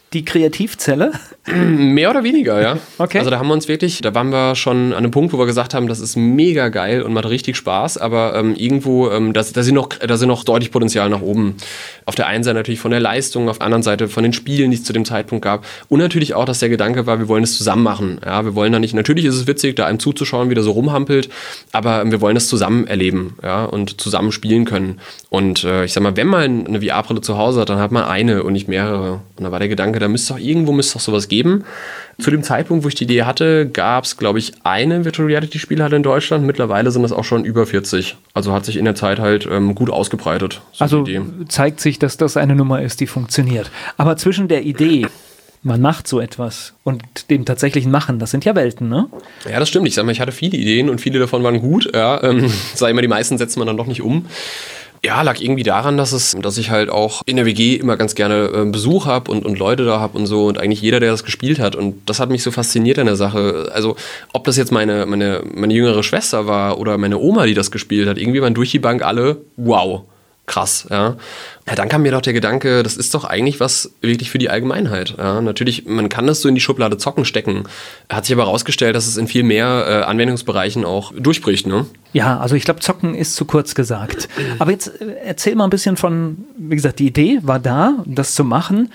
Speaker 1: die Kreativzelle?
Speaker 2: Mehr oder weniger, ja.
Speaker 1: Okay.
Speaker 2: Also da waren wir schon an einem Punkt, wo wir gesagt haben, das ist mega geil und macht richtig Spaß, aber irgendwo, da sind noch deutlich Potenzial nach oben. Auf der einen Seite natürlich von der Leistung, auf der anderen Seite von den Spielen, die es zu dem Zeitpunkt gab. Und natürlich auch, dass der Gedanke war, wir wollen es zusammen machen. Ja, wir wollen da nicht, natürlich ist es witzig, da einem zuzuschauen, wie der so rumhampelt, aber wir wollen das zusammen erleben, ja, und zusammen spielen können. Und ich sag mal, wenn man eine VR-Brille zu Hause hat, dann hat man eine und nicht mehrere. Und da war der Gedanke, da müsste doch sowas geben. Zu dem Zeitpunkt, wo ich die Idee hatte, gab es, glaube ich, eine Virtual Reality Spielhalle in Deutschland. Mittlerweile sind es auch schon über 40. Also hat sich in der Zeit halt gut ausgebreitet. So
Speaker 1: also zeigt sich, dass das eine Nummer ist, die funktioniert. Aber zwischen der Idee, man macht so etwas, und dem tatsächlichen Machen, das sind ja Welten, ne?
Speaker 2: Ja, das stimmt. Ich sag mal, ich hatte viele Ideen und viele davon waren gut. Ja, sag ich mal, die meisten setzt man dann doch nicht um. Ja, lag irgendwie daran, dass ich halt auch in der WG immer ganz gerne Besuch habe und Leute da habe und so und eigentlich jeder, der das gespielt hat. Und das hat mich so fasziniert an der Sache. Also ob das jetzt meine jüngere Schwester war oder meine Oma, die das gespielt hat, irgendwie waren durch die Bank alle, wow, krass, ja. Ja, dann kam mir doch der Gedanke, das ist doch eigentlich was wirklich für die Allgemeinheit. Ja, natürlich, man kann das so in die Schublade Zocken stecken. Hat sich aber herausgestellt, dass es in viel mehr Anwendungsbereichen auch durchbricht, ne?
Speaker 1: Ja, also ich glaube, Zocken ist zu kurz gesagt. Aber jetzt erzähl mal ein bisschen von, wie gesagt, die Idee war da, das zu machen.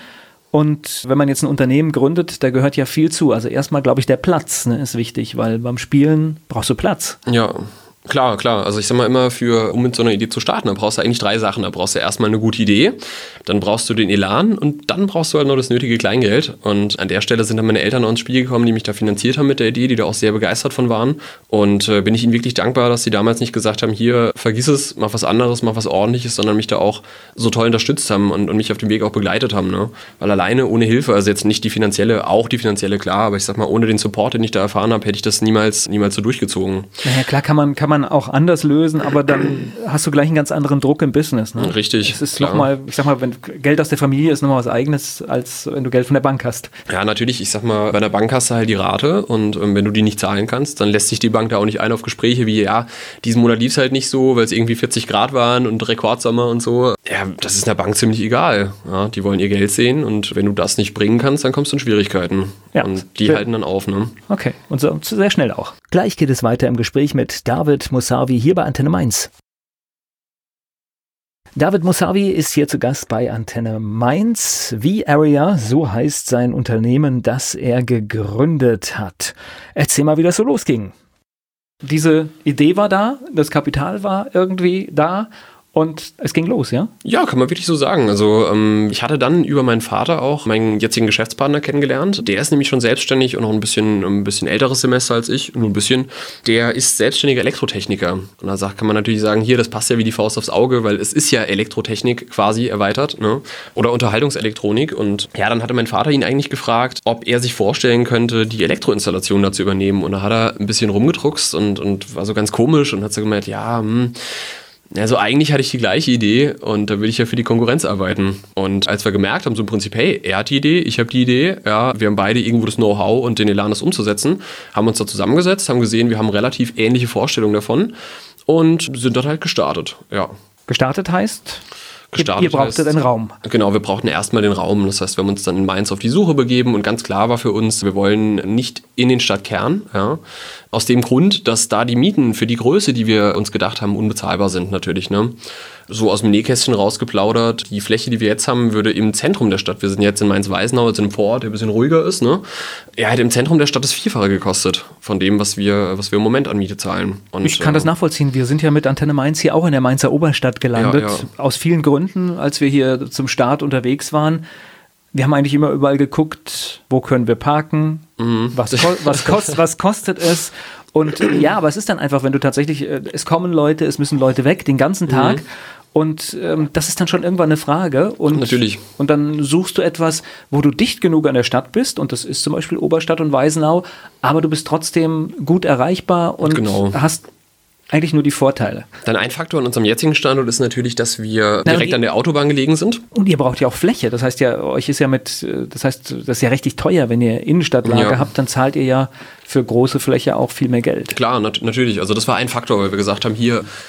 Speaker 1: Und wenn man jetzt ein Unternehmen gründet, da gehört ja viel zu. Also erstmal, glaube ich, der Platz, ne, ist wichtig, weil beim Spielen brauchst du Platz.
Speaker 2: Ja. Klar. Also ich sag mal immer, um mit so einer Idee zu starten, da brauchst du eigentlich 3 Sachen. Da brauchst du erstmal eine gute Idee, dann brauchst du den Elan und dann brauchst du halt noch das nötige Kleingeld. Und an der Stelle sind dann meine Eltern ins Spiel gekommen, die mich da finanziert haben mit der Idee, die da auch sehr begeistert von waren. Und bin ich ihnen wirklich dankbar, dass sie damals nicht gesagt haben, hier, vergiss es, mach was anderes, mach was Ordentliches, sondern mich da auch so toll unterstützt haben und mich auf dem Weg auch begleitet haben. Ne? Weil alleine ohne Hilfe, also jetzt nicht die finanzielle, auch die finanzielle, klar, aber ich sag mal, ohne den Support, den ich da erfahren habe, hätte ich das niemals so durchgezogen.
Speaker 1: Naja, klar kann man auch anders lösen, aber dann hast du gleich einen ganz anderen Druck im Business. Ne?
Speaker 2: Richtig.
Speaker 1: Es ist nochmal, ich sag mal, wenn Geld aus der Familie ist nochmal was Eigenes, als wenn du Geld von der Bank hast.
Speaker 2: Ja, natürlich. Ich sag mal, bei der Bank hast du halt die Rate und wenn du die nicht zahlen kannst, dann lässt sich die Bank da auch nicht ein auf Gespräche wie, ja, diesen Monat lief es halt nicht so, weil es irgendwie 40 Grad waren und Rekordsommer und so. Ja, das ist der Bank ziemlich egal. Ja, die wollen ihr Geld sehen und wenn du das nicht bringen kannst, dann kommst du in Schwierigkeiten. Ja. Und die halten dann auf. Ne?
Speaker 1: Okay, und so sehr schnell auch. Gleich geht es weiter im Gespräch mit David Moussaoui hier bei Antenne Mainz. David Moussaoui ist hier zu Gast bei Antenne Mainz. V-Area, so heißt sein Unternehmen, das er gegründet hat. Erzähl mal, wie das so losging. Diese Idee war da, das Kapital war irgendwie da. Und es ging los, ja?
Speaker 2: Ja, kann man wirklich so sagen. Also ich hatte dann über meinen Vater auch meinen jetzigen Geschäftspartner kennengelernt. Der ist nämlich schon selbstständig und noch ein bisschen älteres Semester als ich, nur ein bisschen. Der ist selbstständiger Elektrotechniker. Und da kann man natürlich sagen, hier, das passt ja wie die Faust aufs Auge, weil es ist ja Elektrotechnik quasi erweitert, ne? Oder Unterhaltungselektronik. Und ja, dann hatte mein Vater ihn eigentlich gefragt, ob er sich vorstellen könnte, die Elektroinstallation da zu übernehmen. Und da hat er ein bisschen rumgedruckst und war so ganz komisch und hat so gemeint, ja, also eigentlich hatte ich die gleiche Idee und da will ich ja für die Konkurrenz arbeiten. Und als wir gemerkt haben, so im Prinzip, hey, er hat die Idee, ich habe die Idee, ja, wir haben beide irgendwo das Know-how und den Elan, das umzusetzen, haben uns da zusammengesetzt, haben gesehen, wir haben relativ ähnliche Vorstellungen davon und sind dort halt gestartet, ja.
Speaker 1: Gestartet heißt? Ihr brauchtet einen Raum.
Speaker 2: Genau, wir brauchten erstmal den Raum. Das heißt, wir haben uns dann in Mainz auf die Suche begeben und ganz klar war für uns, wir wollen nicht in den Stadtkern. Ja. Aus dem Grund, dass da die Mieten für die Größe, die wir uns gedacht haben, unbezahlbar sind natürlich. Ne? So aus dem Nähkästchen rausgeplaudert. Die Fläche, die wir jetzt haben, würde im Zentrum der Stadt, wir sind jetzt in Mainz-Weißenau, also im Vorort, der ein bisschen ruhiger ist, ne? Ja, hätte im Zentrum der Stadt das Vierfache gekostet von dem, was wir im Moment an Miete zahlen. Und,
Speaker 1: ich kann das nachvollziehen. Wir sind ja mit Antenne Mainz hier auch in der Mainzer Oberstadt gelandet. Ja. Aus vielen Gründen, als wir hier zum Start unterwegs waren. Wir haben eigentlich immer überall geguckt, wo können wir parken, was kostet es. Und ja, aber es ist dann einfach, wenn du tatsächlich, es kommen Leute, es müssen Leute weg, den ganzen Tag. Und das ist dann schon irgendwann eine Frage. Und,
Speaker 2: natürlich.
Speaker 1: Und dann suchst du etwas, wo du dicht genug an der Stadt bist. Und das ist zum Beispiel Oberstadt und Weißenau. Aber du bist trotzdem gut erreichbar und hast eigentlich nur die Vorteile.
Speaker 2: Dann ein Faktor an unserem jetzigen Standort ist natürlich, dass wir direkt an der Autobahn gelegen sind.
Speaker 1: Und ihr braucht ja auch Fläche. Das heißt ja, das ist ja richtig teuer, wenn ihr Innenstadtlage habt, dann zahlt ihr ja für große Fläche auch viel mehr Geld.
Speaker 2: Klar, natürlich. Also das war ein Faktor, weil wir gesagt haben, hier,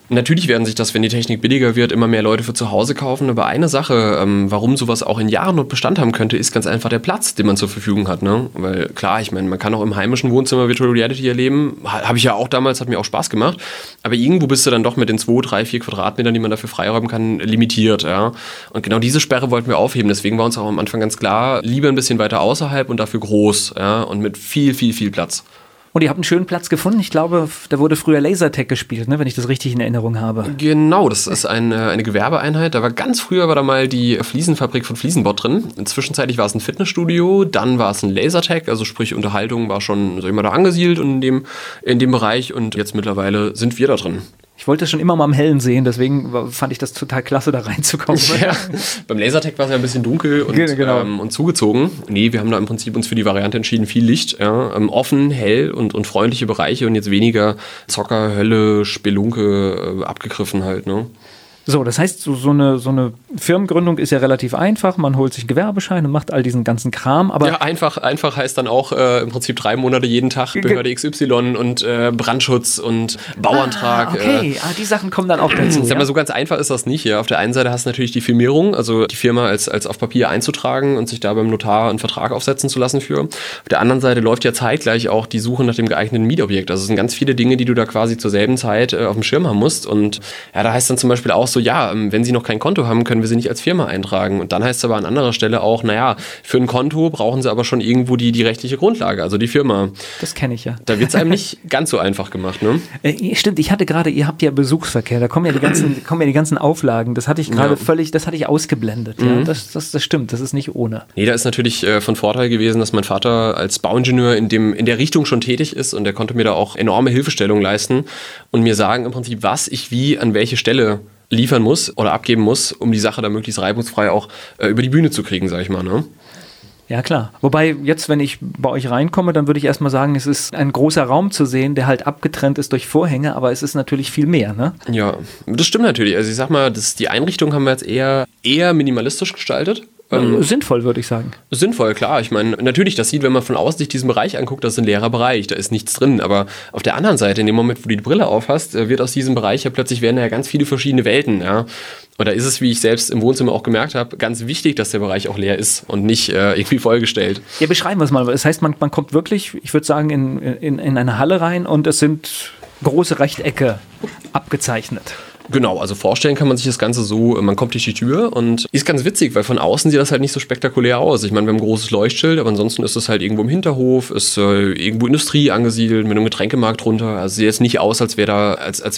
Speaker 2: Natürlich werden sich das, wenn die Technik billiger wird, immer mehr Leute für zu Hause kaufen. Aber eine Sache, warum sowas auch in Jahren noch Bestand haben könnte, ist ganz einfach der Platz, den man zur Verfügung hat. Ne? Weil klar, ich meine, man kann auch im heimischen Wohnzimmer Virtual Reality erleben. Habe ich ja auch damals, hat mir auch Spaß gemacht. Aber irgendwo bist du dann doch mit den 2, 3, 4 Quadratmetern, die man dafür freiräumen kann, limitiert. Ja? Und genau diese Sperre wollten wir aufheben. Deswegen war uns auch am Anfang ganz klar, lieber ein bisschen weiter außerhalb und dafür groß. Ja? Und mit viel, viel, viel Platz.
Speaker 1: Und ihr habt einen schönen Platz gefunden. Ich glaube, da wurde früher Lasertag gespielt, ne, wenn ich das richtig in Erinnerung habe.
Speaker 2: Genau, das ist eine Gewerbeeinheit. Ganz früher war da mal die Fliesenfabrik von Fliesenbott drin. Zwischenzeitlich war es ein Fitnessstudio, dann war es ein Lasertag, also sprich Unterhaltung war schon da angesiedelt in dem Bereich und jetzt mittlerweile sind wir da drin.
Speaker 1: Ich wollte es schon immer mal am Hellen sehen, deswegen fand ich das total klasse, da reinzukommen.
Speaker 2: Ja, beim Lasertag war es ja ein bisschen dunkel und zugezogen. Nee, wir haben da im Prinzip uns für die Variante entschieden, viel Licht, offen, hell und freundliche Bereiche und jetzt weniger Zocker, Hölle, Spelunke abgegriffen halt, ne?
Speaker 1: So, das heißt, so eine Firmengründung ist ja relativ einfach. Man holt sich einen Gewerbeschein und macht all diesen ganzen Kram. Aber
Speaker 2: ja, einfach heißt dann auch im Prinzip 3 Monate jeden Tag Behörde XY und Brandschutz und Bauantrag.
Speaker 1: Okay, die Sachen kommen dann auch dazu.
Speaker 2: Sag mal, so ganz einfach ist das nicht. Ja. Auf der einen Seite hast du natürlich die Firmierung, also die Firma als auf Papier einzutragen und sich da beim Notar einen Vertrag aufsetzen zu lassen für. Auf der anderen Seite läuft ja zeitgleich auch die Suche nach dem geeigneten Mietobjekt. Also es sind ganz viele Dinge, die du da quasi zur selben Zeit auf dem Schirm haben musst. Und ja, da heißt dann zum Beispiel auch so, ja, wenn Sie noch kein Konto haben, können wir Sie nicht als Firma eintragen. Und dann heißt es aber an anderer Stelle auch, naja, für ein Konto brauchen Sie aber schon irgendwo die rechtliche Grundlage, also die Firma.
Speaker 1: Das kenne ich ja.
Speaker 2: Da wird es einem nicht ganz so einfach gemacht, ne?
Speaker 1: Stimmt, ich hatte gerade, ihr habt ja Besuchsverkehr, da kommen ja die ganzen Auflagen. Das hatte ich gerade das hatte ich ausgeblendet. Ja? Das stimmt, das ist nicht ohne.
Speaker 2: Nee, da ist natürlich von Vorteil gewesen, dass mein Vater als Bauingenieur in der Richtung schon tätig ist und der konnte mir da auch enorme Hilfestellung leisten und mir sagen im Prinzip, was ich wie an welche Stelle liefern muss oder abgeben muss, um die Sache da möglichst reibungsfrei auch über die Bühne zu kriegen, sag ich mal, ne?
Speaker 1: Ja, klar. Wobei jetzt, wenn ich bei euch reinkomme, dann würde ich erstmal sagen, es ist ein großer Raum zu sehen, der halt abgetrennt ist durch Vorhänge, aber es ist natürlich viel mehr, ne?
Speaker 2: Ja, das stimmt natürlich. Also ich sag mal, die Einrichtung haben wir jetzt eher minimalistisch gestaltet.
Speaker 1: Sinnvoll, würde ich sagen.
Speaker 2: Sinnvoll, klar. Ich meine, natürlich, das sieht, wenn man von außen sich diesen Bereich anguckt, das ist ein leerer Bereich, da ist nichts drin. Aber auf der anderen Seite, in dem Moment, wo du die Brille aufhast, wird aus diesem Bereich ja plötzlich werden ja ganz viele verschiedene Welten. Ja? Und da ist es, wie ich selbst im Wohnzimmer auch gemerkt habe, ganz wichtig, dass der Bereich auch leer ist und nicht irgendwie vollgestellt.
Speaker 1: Ja, beschreiben wir es mal. Das heißt, man kommt wirklich, ich würde sagen, in eine Halle rein und es sind große Rechtecke abgezeichnet.
Speaker 2: Genau, also vorstellen kann man sich das Ganze so, man kommt durch die Tür und ist ganz witzig, weil von außen sieht das halt nicht so spektakulär aus. Ich meine, wir haben ein großes Leuchtschild, aber ansonsten ist es halt irgendwo im Hinterhof, ist irgendwo Industrie angesiedelt, mit einem Getränkemarkt drunter. Also sieht jetzt nicht aus, als wären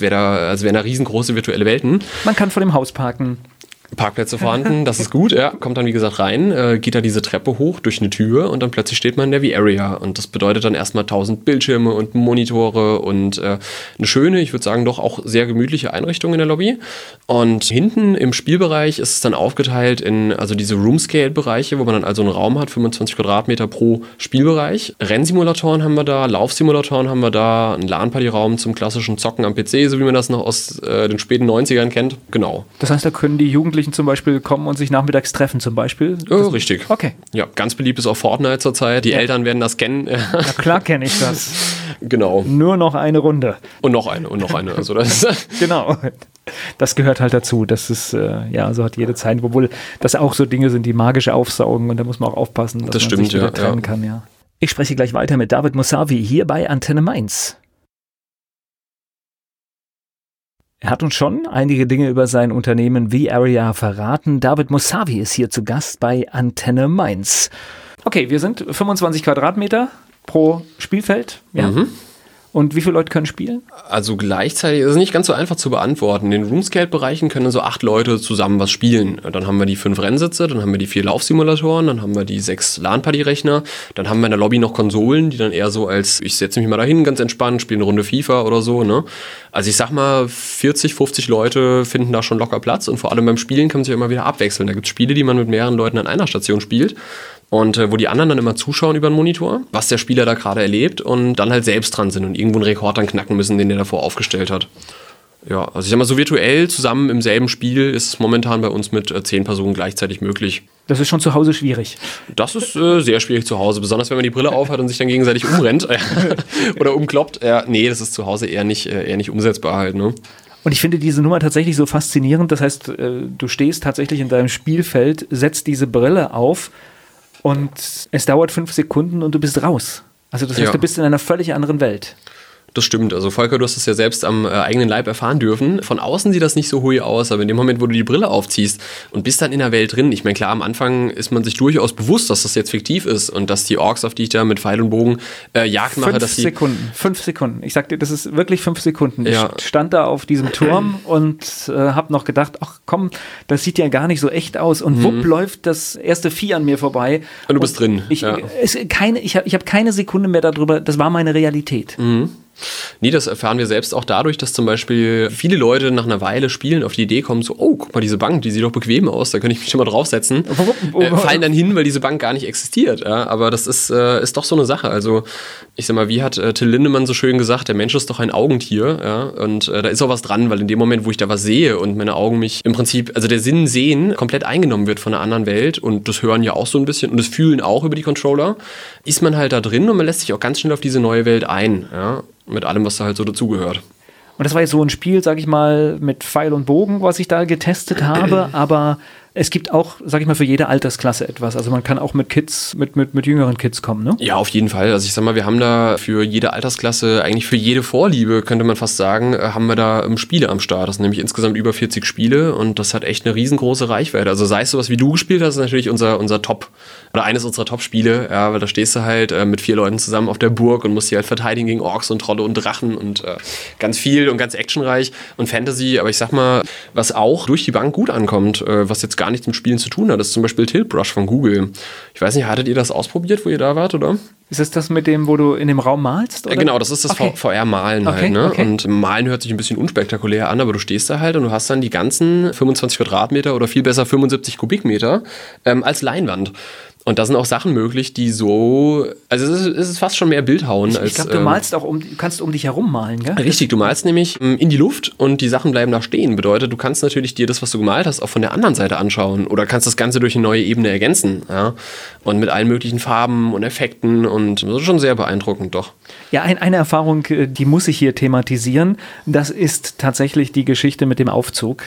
Speaker 2: da riesengroße virtuelle Welten.
Speaker 1: Man kann vor dem Haus parken.
Speaker 2: Parkplätze vorhanden, das ist gut, ja. Kommt dann wie gesagt rein, geht da diese Treppe hoch durch eine Tür und dann plötzlich steht man in der V-Area und das bedeutet dann erstmal 1000 Bildschirme und Monitore und eine schöne, ich würde sagen doch auch sehr gemütliche Einrichtung in der Lobby und hinten im Spielbereich ist es dann aufgeteilt in also diese Room-Scale-Bereiche, wo man dann also einen Raum hat, 25 Quadratmeter pro Spielbereich. Rennsimulatoren haben wir da, Laufsimulatoren haben wir da, einen LAN-Party-Raum zum klassischen Zocken am PC, so wie man das noch aus den späten 90ern kennt, genau.
Speaker 1: Das heißt, da können die Jugendlichen zum Beispiel kommen und sich nachmittags treffen zum Beispiel?
Speaker 2: Richtig.
Speaker 1: Okay.
Speaker 2: Ja, ganz beliebt ist auch Fortnite zurzeit. Die Eltern werden das kennen.
Speaker 1: Ja, klar kenne ich das.
Speaker 2: Genau.
Speaker 1: Nur noch eine Runde.
Speaker 2: Und noch eine. Also das
Speaker 1: genau. Das gehört halt dazu. Das ist, so hat jede Zeit. Obwohl das auch so Dinge sind, die magisch aufsaugen und da muss man auch aufpassen, dass man sich wieder trennen kann. Ja. Ich spreche gleich weiter mit David Moussavi hier bei Antenne Mainz. Er hat uns schon einige Dinge über sein Unternehmen V-Area verraten. David Moussavi ist hier zu Gast bei Antenne Mainz. Okay, wir sind 25 Quadratmeter pro Spielfeld. Ja. Mhm. Und wie viele Leute können spielen?
Speaker 2: Also gleichzeitig ist es nicht ganz so einfach zu beantworten. In den Room-Scale-Bereichen können so 8 Leute zusammen was spielen. Dann haben wir die 5 Rennsitze, dann haben wir die 4 Laufsimulatoren, dann haben wir die 6 LAN-Party-Rechner, dann haben wir in der Lobby noch Konsolen, die dann eher so als, ich setze mich mal dahin, ganz entspannt, spiele eine Runde FIFA oder so, ne? Also ich sag mal, 40, 50 Leute finden da schon locker Platz und vor allem beim Spielen kann man sich immer wieder abwechseln. Da gibt es Spiele, die man mit mehreren Leuten an einer Station spielt. Und wo die anderen dann immer zuschauen über den Monitor, was der Spieler da gerade erlebt und dann halt selbst dran sind und irgendwo einen Rekord dann knacken müssen, den der davor aufgestellt hat. Ja, also ich sag mal, so virtuell zusammen im selben Spiel ist es momentan bei uns mit 10 Personen gleichzeitig möglich.
Speaker 1: Das ist schon zu Hause schwierig.
Speaker 2: Das ist sehr schwierig zu Hause, besonders wenn man die Brille aufhat und sich dann gegenseitig umrennt oder umkloppt. Nee, das ist zu Hause eher nicht umsetzbar halt, ne?
Speaker 1: Und ich finde diese Nummer tatsächlich so faszinierend. Das heißt, du stehst tatsächlich in deinem Spielfeld, setzt diese Brille auf und es dauert 5 Sekunden und du bist raus. Also das heißt, du bist in einer völlig anderen Welt.
Speaker 2: Das stimmt. Also Volker, du hast es ja selbst am eigenen Leib erfahren dürfen. Von außen sieht das nicht so hui aus, aber in dem Moment, wo du die Brille aufziehst und bist dann in der Welt drin, ich meine, klar, am Anfang ist man sich durchaus bewusst, dass das jetzt fiktiv ist und dass die Orks, auf die ich da mit Pfeil und Bogen Jagd mache, dass die...
Speaker 1: 5 Sekunden. Ich sag dir, das ist wirklich 5 Sekunden.
Speaker 2: Ja.
Speaker 1: Ich stand da auf diesem Turm und habe noch gedacht, ach komm, das sieht ja gar nicht so echt aus. Und wupp läuft das erste Vieh an mir vorbei.
Speaker 2: Und du bist drin.
Speaker 1: Ich habe keine Sekunde mehr darüber, das war meine Realität.
Speaker 2: Nee, das erfahren wir selbst auch dadurch, dass zum Beispiel viele Leute nach einer Weile spielen, auf die Idee kommen, so, oh, guck mal, diese Bank, die sieht doch bequem aus, da könnte ich mich schon mal draufsetzen. Fallen dann hin, weil diese Bank gar nicht existiert. Ja? Aber das ist doch so eine Sache. Also, ich sag mal, wie hat Till Lindemann so schön gesagt, der Mensch ist doch ein Augentier. Ja? Und da ist auch was dran, weil in dem Moment, wo ich da was sehe und meine Augen mich im Prinzip, also der Sinn sehen, komplett eingenommen wird von einer anderen Welt und das Hören ja auch so ein bisschen und das Fühlen auch über die Controller, ist man halt da drin und man lässt sich auch ganz schnell auf diese neue Welt ein. Ja? Mit allem, was da halt so dazugehört.
Speaker 1: Und das war jetzt so ein Spiel, sag ich mal, mit Pfeil und Bogen, was ich da getestet habe, aber es gibt auch, sag ich mal, für jede Altersklasse etwas. Also man kann auch mit Kids, mit jüngeren Kids kommen, ne?
Speaker 2: Ja, auf jeden Fall. Also ich sag mal, wir haben da für jede Altersklasse, eigentlich für jede Vorliebe, könnte man fast sagen, haben wir da Spiele am Start. Das sind nämlich insgesamt über 40 Spiele und das hat echt eine riesengroße Reichweite. Also sei es sowas, wie du gespielt hast, ist natürlich unser Top, oder eines unserer Top-Spiele, ja, weil da stehst du halt mit 4 Leuten zusammen auf der Burg und musst die halt verteidigen gegen Orks und Trolle und Drachen und ganz viel und ganz actionreich und Fantasy. Aber ich sag mal, was auch durch die Bank gut ankommt, was jetzt gar nichts mit Spielen zu tun hat, ist zum Beispiel Tiltbrush von Google. Ich weiß nicht, hattet ihr das ausprobiert, wo ihr da wart, oder?
Speaker 1: Ist es das mit dem, wo du in dem Raum malst? Oder?
Speaker 2: Genau, das ist das VR-Malen halt. Ne? Okay. Und Malen hört sich ein bisschen unspektakulär an, aber du stehst da halt und du hast dann die ganzen 25 Quadratmeter oder viel besser 75 Kubikmeter als Leinwand. Und da sind auch Sachen möglich, die so, also es ist fast schon mehr Bildhauen.
Speaker 1: Ich glaube, du malst auch du kannst um dich herum malen, gell?
Speaker 2: Richtig, du malst nämlich in die Luft und die Sachen bleiben da stehen. Bedeutet, du kannst natürlich dir das, was du gemalt hast, auch von der anderen Seite anschauen oder kannst das Ganze durch eine neue Ebene ergänzen. Ja? Und mit allen möglichen Farben und Effekten und das ist schon sehr beeindruckend, doch.
Speaker 1: Ja, eine Erfahrung, die muss ich hier thematisieren, das ist tatsächlich die Geschichte mit dem Aufzug.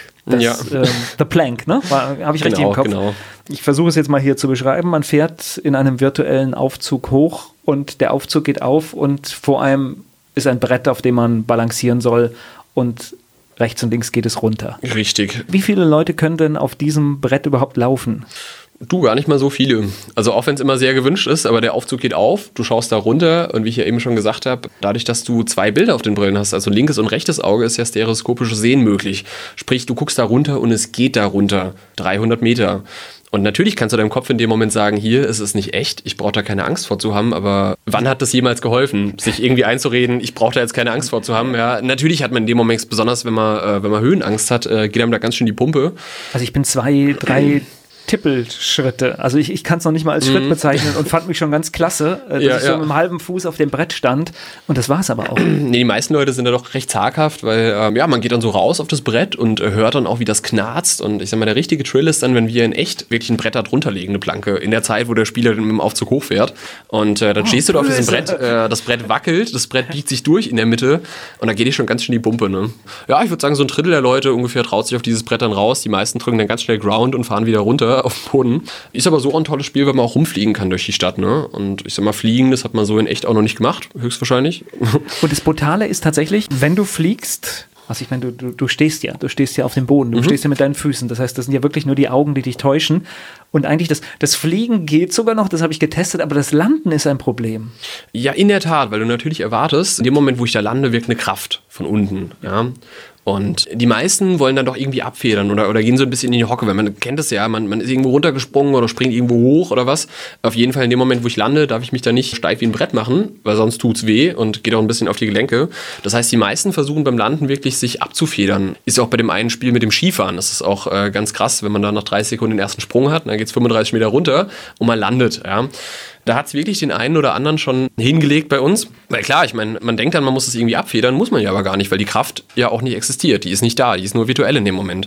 Speaker 1: The Plank, ne? Habe ich richtig im Kopf? Genau. Ich versuche es jetzt mal hier zu beschreiben. Man fährt in einem virtuellen Aufzug hoch und der Aufzug geht auf und vor einem ist ein Brett, auf dem man balancieren soll und rechts und links geht es runter.
Speaker 2: Richtig.
Speaker 1: Wie viele Leute können denn auf diesem Brett überhaupt laufen?
Speaker 2: Du, gar nicht mal so viele. Also auch wenn es immer sehr gewünscht ist, aber der Aufzug geht auf, du schaust da runter und wie ich ja eben schon gesagt habe, dadurch, dass du 2 Bilder auf den Brillen hast, also linkes und rechtes Auge, ist ja stereoskopisches Sehen möglich. Sprich, du guckst da runter und es geht da runter. 300 Meter. Und natürlich kannst du deinem Kopf in dem Moment sagen, hier, es ist nicht echt, ich brauche da keine Angst vor zu haben, aber wann hat das jemals geholfen, sich irgendwie einzureden, ich brauche da jetzt keine Angst vor zu haben? Ja, natürlich hat man in dem Moment, besonders wenn man Höhenangst hat, geht einem da ganz schön die Pumpe.
Speaker 1: Also ich bin 2, 3 Tippelschritte. Also ich kann es noch nicht mal als Schritt bezeichnen und fand mich schon ganz klasse, dass ich so mit einem halben Fuß auf dem Brett stand und das war es aber auch.
Speaker 2: Nee, die meisten Leute sind da doch recht zaghaft, weil man geht dann so raus auf das Brett und hört dann auch, wie das knarzt und ich sag mal, der richtige Thrill ist dann, wenn wir in echt wirklich ein Brett da drunter legen, eine Planke, in der Zeit, wo der Spieler mit dem Aufzug hochfährt und dann stehst du da auf diesem Brett, das Brett wackelt, das Brett biegt sich durch in der Mitte und da geht dir schon ganz schön die Pumpe, ne? Ja, ich würde sagen, so ein Drittel der Leute ungefähr traut sich auf dieses Brett dann raus, die meisten drücken dann ganz schnell Ground und fahren wieder runter auf den Boden. Ist aber so ein tolles Spiel, weil man auch rumfliegen kann durch die Stadt, ne? Und ich sag mal, fliegen, das hat man so in echt auch noch nicht gemacht, höchstwahrscheinlich.
Speaker 1: Und das Brutale ist tatsächlich, wenn du fliegst, also ich meine, du stehst ja auf dem Boden, du stehst ja mit deinen Füßen, das heißt, das sind ja wirklich nur die Augen, die dich täuschen und eigentlich das Fliegen geht sogar noch, das habe ich getestet, aber das Landen ist ein Problem.
Speaker 2: Ja, in der Tat, weil du natürlich erwartest, in dem Moment, wo ich da lande, wirkt eine Kraft von unten, ja. Und die meisten wollen dann doch irgendwie abfedern oder gehen so ein bisschen in die Hocke, weil man kennt es ja, man ist irgendwo runtergesprungen oder springt irgendwo hoch oder was. Auf jeden Fall in dem Moment, wo ich lande, darf ich mich da nicht steif wie ein Brett machen, weil sonst tut's weh und geht auch ein bisschen auf die Gelenke. Das heißt, die meisten versuchen beim Landen wirklich sich abzufedern. Ist auch bei dem einen Spiel mit dem Skifahren, das ist auch ganz krass, wenn man dann nach 30 Sekunden den ersten Sprung hat, dann geht's 35 Meter runter und man landet, ja. Da hat es wirklich den einen oder anderen schon hingelegt bei uns. Weil klar, ich meine, man denkt dann, man muss es irgendwie abfedern, muss man ja aber gar nicht, weil die Kraft ja auch nicht existiert. Die ist nicht da, die ist nur virtuell in dem Moment.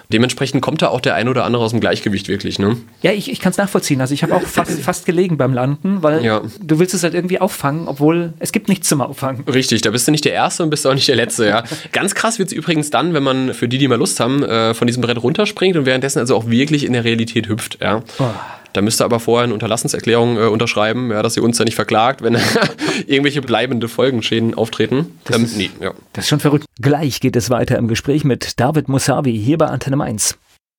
Speaker 2: Dementsprechend kommt da auch der ein oder andere aus dem Gleichgewicht wirklich, ne?
Speaker 1: Ja, ich kann es nachvollziehen. Also ich habe auch fast gelegen beim Landen, weil du willst es halt irgendwie auffangen, obwohl es gibt nichts zum Auffangen.
Speaker 2: Richtig, da bist du nicht der Erste und bist auch nicht der Letzte, ja. Ganz krass wird es übrigens dann, wenn man, für die mal Lust haben, von diesem Brett runterspringt und währenddessen also auch wirklich in der Realität hüpft, ja. Oh. Da müsst ihr aber vorher eine Unterlassenserklärung unterschreiben, ja, dass ihr uns da nicht verklagt, wenn irgendwelche bleibende Folgenschäden auftreten.
Speaker 1: Das ist schon verrückt. Gleich geht es weiter im Gespräch mit David Moussavi hier bei Antenne Mainz.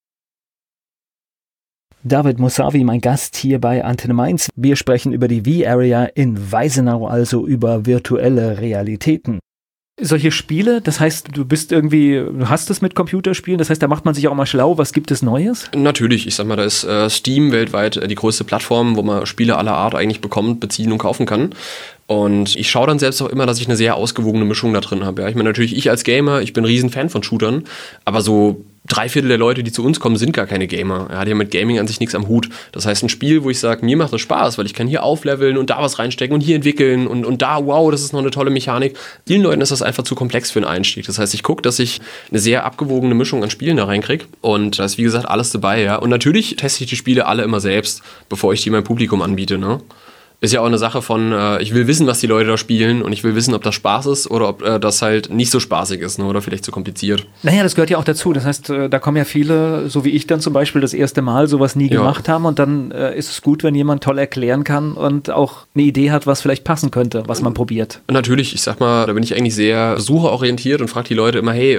Speaker 1: David Moussavi, mein Gast hier bei Antenne Mainz. Wir sprechen über die V-Area in Weisenau, also über virtuelle Realitäten. Solche Spiele, das heißt, du hast es mit Computerspielen, das heißt, da macht man sich auch mal schlau, was gibt es Neues?
Speaker 2: Natürlich, ich sag mal, da ist Steam weltweit die größte Plattform, wo man Spiele aller Art eigentlich bekommt, beziehen und kaufen kann. Und ich schaue dann selbst auch immer, dass ich eine sehr ausgewogene Mischung da drin habe. Ja, ich meine, natürlich, ich als Gamer, ich bin ein Riesenfan von Shootern, aber so 3/4 der Leute, die zu uns kommen, sind gar keine Gamer. Ja, die haben mit Gaming an sich nichts am Hut. Das heißt, ein Spiel, wo ich sage, mir macht das Spaß, weil ich kann hier aufleveln und da was reinstecken und hier entwickeln und da, wow, das ist noch eine tolle Mechanik. Vielen Leuten ist das einfach zu komplex für einen Einstieg. Das heißt, ich gucke, dass ich eine sehr abgewogene Mischung an Spielen da reinkriege. Und da ist, wie gesagt, alles dabei. Ja. Und natürlich teste ich die Spiele alle immer selbst, bevor ich die meinem Publikum anbiete, ne? Ist ja auch eine Sache von, ich will wissen, was die Leute da spielen und ich will wissen, ob das Spaß ist oder ob das halt nicht so spaßig ist, ne, oder vielleicht zu kompliziert.
Speaker 1: Naja, das gehört ja auch dazu. Das heißt, da kommen ja viele, so wie ich dann zum Beispiel das erste Mal sowas nie gemacht haben und dann ist es gut, wenn jemand toll erklären kann und auch eine Idee hat, was vielleicht passen könnte, was man probiert.
Speaker 2: Natürlich, ich sag mal, da bin ich eigentlich sehr besucherorientiert und frage die Leute immer, hey,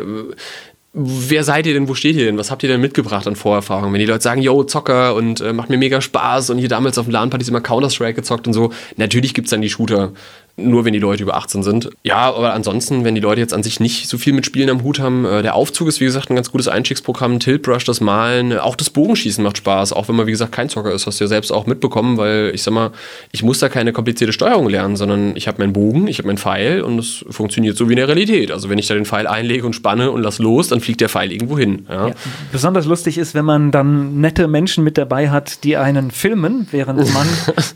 Speaker 2: wer seid ihr denn, wo steht ihr denn, was habt ihr denn mitgebracht an Vorerfahrungen? Wenn die Leute sagen, yo, Zocker und macht mir mega Spaß und hier damals auf den LAN-Partys immer Counter-Strike gezockt und so, natürlich gibt's dann die Shooter, nur wenn die Leute über 18 sind. Ja, aber ansonsten, wenn die Leute jetzt an sich nicht so viel mit Spielen am Hut haben, der Aufzug ist, wie gesagt, ein ganz gutes Einstiegsprogramm, Tiltbrush, das Malen, auch das Bogenschießen macht Spaß, auch wenn man, wie gesagt, kein Zocker ist, hast du ja selbst auch mitbekommen, weil ich sag mal, ich muss da keine komplizierte Steuerung lernen, sondern ich habe meinen Bogen, ich habe meinen Pfeil und es funktioniert so wie in der Realität. Also wenn ich da den Pfeil einlege und spanne und lass los, dann fliegt der Pfeil irgendwo hin. Ja. Ja,
Speaker 1: besonders lustig ist, wenn man dann nette Menschen mit dabei hat, die einen filmen, während man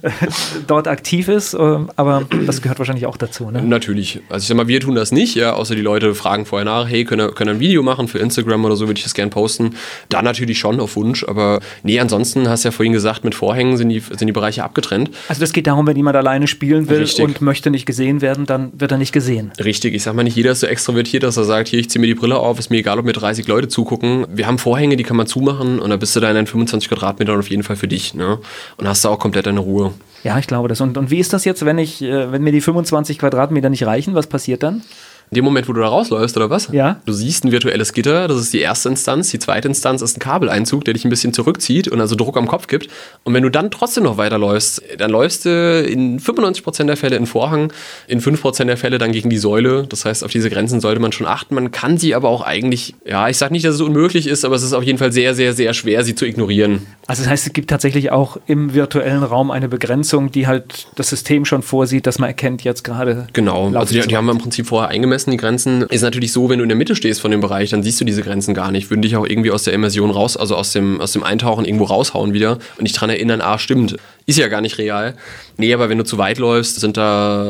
Speaker 1: dort aktiv ist, aber das gehört wahrscheinlich auch dazu, ne?
Speaker 2: Natürlich. Also ich sag mal, wir tun das nicht, ja, außer die Leute fragen vorher nach, hey, können wir ein Video machen für Instagram oder so, würde ich das gerne posten. Da natürlich schon auf Wunsch, aber nee, ansonsten, hast du ja vorhin gesagt, mit Vorhängen sind die Bereiche abgetrennt.
Speaker 1: Also das geht darum, wenn jemand alleine spielen will und möchte nicht gesehen werden, dann wird er nicht gesehen.
Speaker 2: Richtig, ich sag mal, nicht jeder ist so extrovertiert, dass er sagt, hier, ich ziehe mir die Brille auf, ist mir egal, ob mir 30 Leute zugucken. Wir haben Vorhänge, die kann man zumachen und dann bist du da in deinen 25 Quadratmetern auf jeden Fall für dich, ne? Und hast da auch komplett deine Ruhe.
Speaker 1: Ja, ich glaube das. Und wie ist das jetzt, wenn mir die 25 Quadratmeter nicht reichen? Was passiert dann?
Speaker 2: In dem Moment, wo du da rausläufst, oder was?
Speaker 1: Ja.
Speaker 2: Du siehst ein virtuelles Gitter, das ist die erste Instanz. Die zweite Instanz ist ein Kabeleinzug, der dich ein bisschen zurückzieht und also Druck am Kopf gibt. Und wenn du dann trotzdem noch weiterläufst, dann läufst du in 95% der Fälle in Vorhang, in 5% der Fälle dann gegen die Säule. Das heißt, auf diese Grenzen sollte man schon achten. Man kann sie aber auch eigentlich, ja, ich sage nicht, dass es unmöglich ist, aber es ist auf jeden Fall sehr, sehr, sehr schwer, sie zu ignorieren.
Speaker 1: Also das heißt, es gibt tatsächlich auch im virtuellen Raum eine Begrenzung, die halt das System schon vorsieht, dass man erkennt jetzt gerade.
Speaker 2: Genau, also die haben wir im Prinzip vorher eingemessen, die Grenzen. Ist natürlich so, wenn du in der Mitte stehst von dem Bereich, dann siehst du diese Grenzen gar nicht. Würden dich auch irgendwie aus der Immersion raus, also aus dem Eintauchen irgendwo raushauen wieder und dich dran erinnern, stimmt, ist ja gar nicht real. Nee, aber wenn du zu weit läufst, ist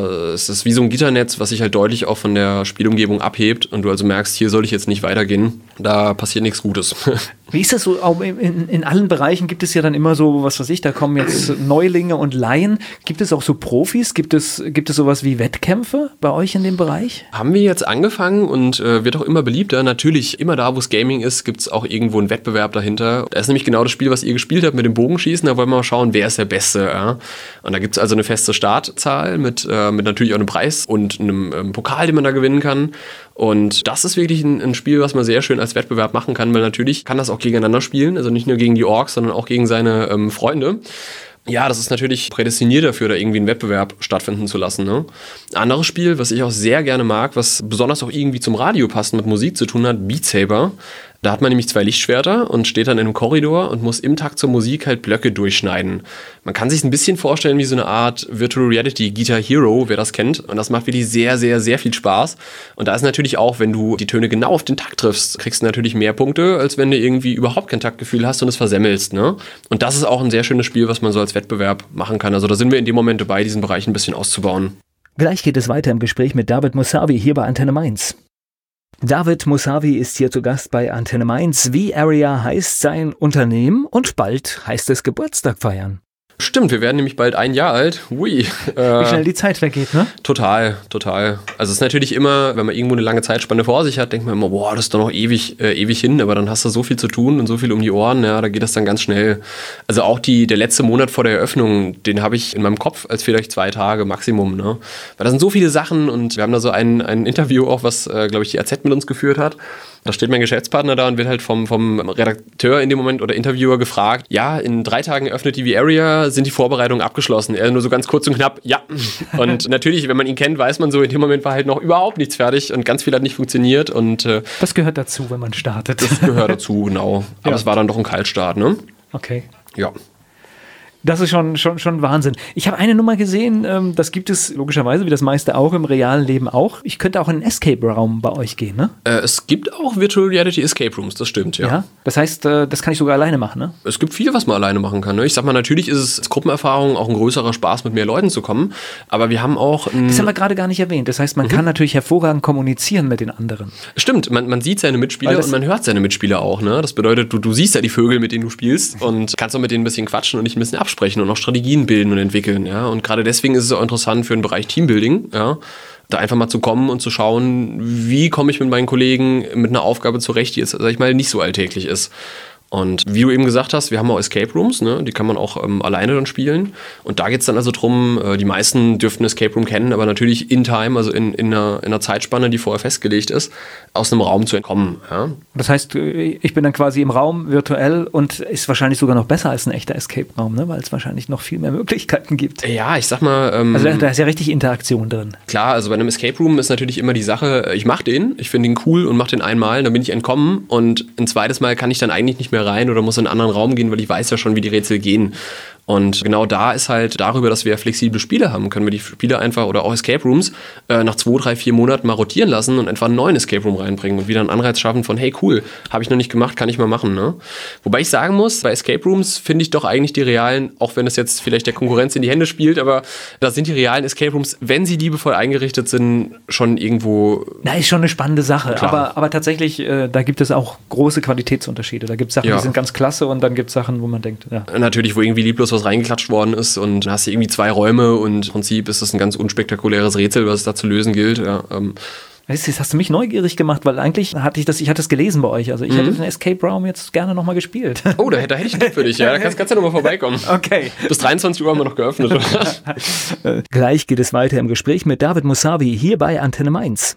Speaker 2: das wie so ein Gitternetz, was sich halt deutlich auch von der Spielumgebung abhebt und du also merkst, hier soll ich jetzt nicht weitergehen. Da passiert nichts Gutes.
Speaker 1: Wie ist das so? Auch in allen Bereichen gibt es ja dann immer so, was weiß ich, da kommen jetzt Neulinge und Laien. Gibt es auch so Profis? Gibt es sowas wie Wettkämpfe bei euch in dem Bereich?
Speaker 2: Haben wir jetzt angefangen und wird auch immer beliebter. Natürlich, immer da, wo es Gaming ist, gibt es auch irgendwo einen Wettbewerb dahinter. Da ist nämlich genau das Spiel, was ihr gespielt habt mit dem Bogenschießen. Da wollen wir mal schauen, wer ist der Beste. Ja? Und da gibt es also eine feste Startzahl mit natürlich auch einem Preis und einem Pokal, den man da gewinnen kann. Und das ist wirklich ein Spiel, was man sehr schön als Wettbewerb machen kann, weil natürlich kann das auch gegeneinander spielen, also nicht nur gegen die Orks, sondern auch gegen seine Freunde. Ja, das ist natürlich prädestiniert dafür, da irgendwie einen Wettbewerb stattfinden zu lassen. Ne? Ein anderes Spiel, was ich auch sehr gerne mag, was besonders auch irgendwie zum Radio passt, mit Musik zu tun hat, Beat Saber. Da hat man nämlich 2 Lichtschwerter und steht dann in einem Korridor und muss im Takt zur Musik halt Blöcke durchschneiden. Man kann sich ein bisschen vorstellen wie so eine Art Virtual Reality Guitar Hero, wer das kennt. Und das macht wirklich sehr, sehr, sehr viel Spaß. Und da ist natürlich auch, wenn du die Töne genau auf den Takt triffst, kriegst du natürlich mehr Punkte, als wenn du irgendwie überhaupt kein Taktgefühl hast und es versemmelst. Ne? Und das ist auch ein sehr schönes Spiel, was man so als Wettbewerb machen kann. Also da sind wir in dem Moment dabei, diesen Bereich ein bisschen auszubauen.
Speaker 1: Gleich geht es weiter im Gespräch mit David Moussavi hier bei Antenne Mainz. David Moussavi ist hier zu Gast bei Antenne Mainz. V-Area heißt sein Unternehmen und bald heißt es Geburtstag feiern.
Speaker 2: Stimmt, wir werden nämlich bald 1 Jahr alt. Ui.
Speaker 1: Wie schnell die Zeit weggeht, ne?
Speaker 2: Total. Also es ist natürlich immer, wenn man irgendwo eine lange Zeitspanne vor sich hat, denkt man immer, boah, das ist doch noch ewig hin, aber dann hast du so viel zu tun und so viel um die Ohren, ja, da geht das dann ganz schnell. Also auch der letzte Monat vor der Eröffnung, den habe ich in meinem Kopf als vielleicht 2 Tage Maximum, ne? Weil da sind so viele Sachen und wir haben da so ein Interview auch, was, glaube ich, die AZ mit uns geführt hat. Da steht mein Geschäftspartner da und wird halt vom Redakteur in dem Moment oder Interviewer gefragt, ja, in 3 Tagen öffnet die V-Area, sind die Vorbereitungen abgeschlossen? Er nur so ganz kurz und knapp, ja. Und natürlich, wenn man ihn kennt, weiß man so, in dem Moment war halt noch überhaupt nichts fertig und ganz viel hat nicht funktioniert. Und
Speaker 1: das gehört dazu, wenn man startet.
Speaker 2: Das gehört dazu, genau. Aber es war dann doch ein Kaltstart, ne?
Speaker 1: Okay.
Speaker 2: Ja.
Speaker 1: Das ist schon Wahnsinn. Ich habe eine Nummer gesehen, das gibt es logischerweise, wie das meiste auch, im realen Leben auch. Ich könnte auch in einen Escape-Raum bei euch gehen, ne?
Speaker 2: Es gibt auch Virtual Reality Escape Rooms, das stimmt, ja.
Speaker 1: Ja, das heißt, das kann ich sogar alleine machen, ne?
Speaker 2: Es gibt viel, was man alleine machen kann, ne? Ich sag mal, natürlich ist es als Gruppenerfahrung auch ein größerer Spaß, mit mehr Leuten zu kommen, aber wir haben auch...
Speaker 1: Das haben wir gerade gar nicht erwähnt. Das heißt, man kann natürlich hervorragend kommunizieren mit den anderen.
Speaker 2: Stimmt, man sieht seine Mitspieler und man hört seine Mitspieler auch, ne? Das bedeutet, du siehst ja die Vögel, mit denen du spielst und kannst auch mit denen ein bisschen quatschen und dich ein bisschen absprechen und auch Strategien bilden und entwickeln, ja. Und gerade deswegen ist es auch interessant für den Bereich Teambuilding, ja. Da einfach mal zu kommen und zu schauen, wie komme ich mit meinen Kollegen mit einer Aufgabe zurecht, die jetzt, sag ich mal, nicht so alltäglich ist. Und wie du eben gesagt hast, wir haben auch Escape Rooms, ne? Die kann man auch alleine dann spielen. Und da geht es dann also drum, die meisten dürften Escape Room kennen, aber natürlich in Time, also in einer Zeitspanne, die vorher festgelegt ist, aus einem Raum zu entkommen. Ja?
Speaker 1: Das heißt, ich bin dann quasi im Raum virtuell und ist wahrscheinlich sogar noch besser als ein echter Escape-Raum, ne? Weil es wahrscheinlich noch viel mehr Möglichkeiten gibt.
Speaker 2: Ja, ich sag mal...
Speaker 1: also da ist ja richtig Interaktion drin.
Speaker 2: Klar, also bei einem Escape Room ist natürlich immer die Sache, ich mache den, ich finde ihn cool und mache den einmal, dann bin ich entkommen und ein zweites Mal kann ich dann eigentlich nicht mehr rein oder muss in einen anderen Raum gehen, weil ich weiß ja schon, wie die Rätsel gehen. Und genau da ist halt darüber, dass wir flexible Spiele haben, können wir die Spiele einfach oder auch Escape Rooms nach 2, 3, 4 Monaten mal rotieren lassen und einfach einen neuen Escape Room reinbringen und wieder einen Anreiz schaffen von, hey cool, habe ich noch nicht gemacht, kann ich mal machen. Ne? Wobei ich sagen muss, bei Escape Rooms finde ich doch eigentlich die realen, auch wenn es jetzt vielleicht der Konkurrenz in die Hände spielt, aber da sind die realen Escape Rooms, wenn sie liebevoll eingerichtet sind, schon irgendwo...
Speaker 1: Na, ist schon eine spannende Sache, aber tatsächlich, da gibt es auch große Qualitätsunterschiede. Da gibt es Sachen, die sind ganz klasse und dann gibt es Sachen, wo man denkt, ja.
Speaker 2: Natürlich, wo irgendwie lieblos was reingeklatscht worden ist und dann hast du irgendwie 2 Räume und im Prinzip ist das ein ganz unspektakuläres Rätsel, was es da zu lösen gilt. Ja,
Speaker 1: Weißt du, jetzt hast du mich neugierig gemacht, weil eigentlich hatte ich das gelesen bei euch. Also ich hätte den Escape Room jetzt gerne nochmal gespielt.
Speaker 2: Oh, da hätte ich einen Tipp für dich. Ja, da kannst du ja nochmal vorbeikommen.
Speaker 1: Okay.
Speaker 2: Bis 23 Uhr haben wir noch geöffnet.
Speaker 1: Gleich geht es weiter im Gespräch mit David Moussavi hier bei Antenne Mainz.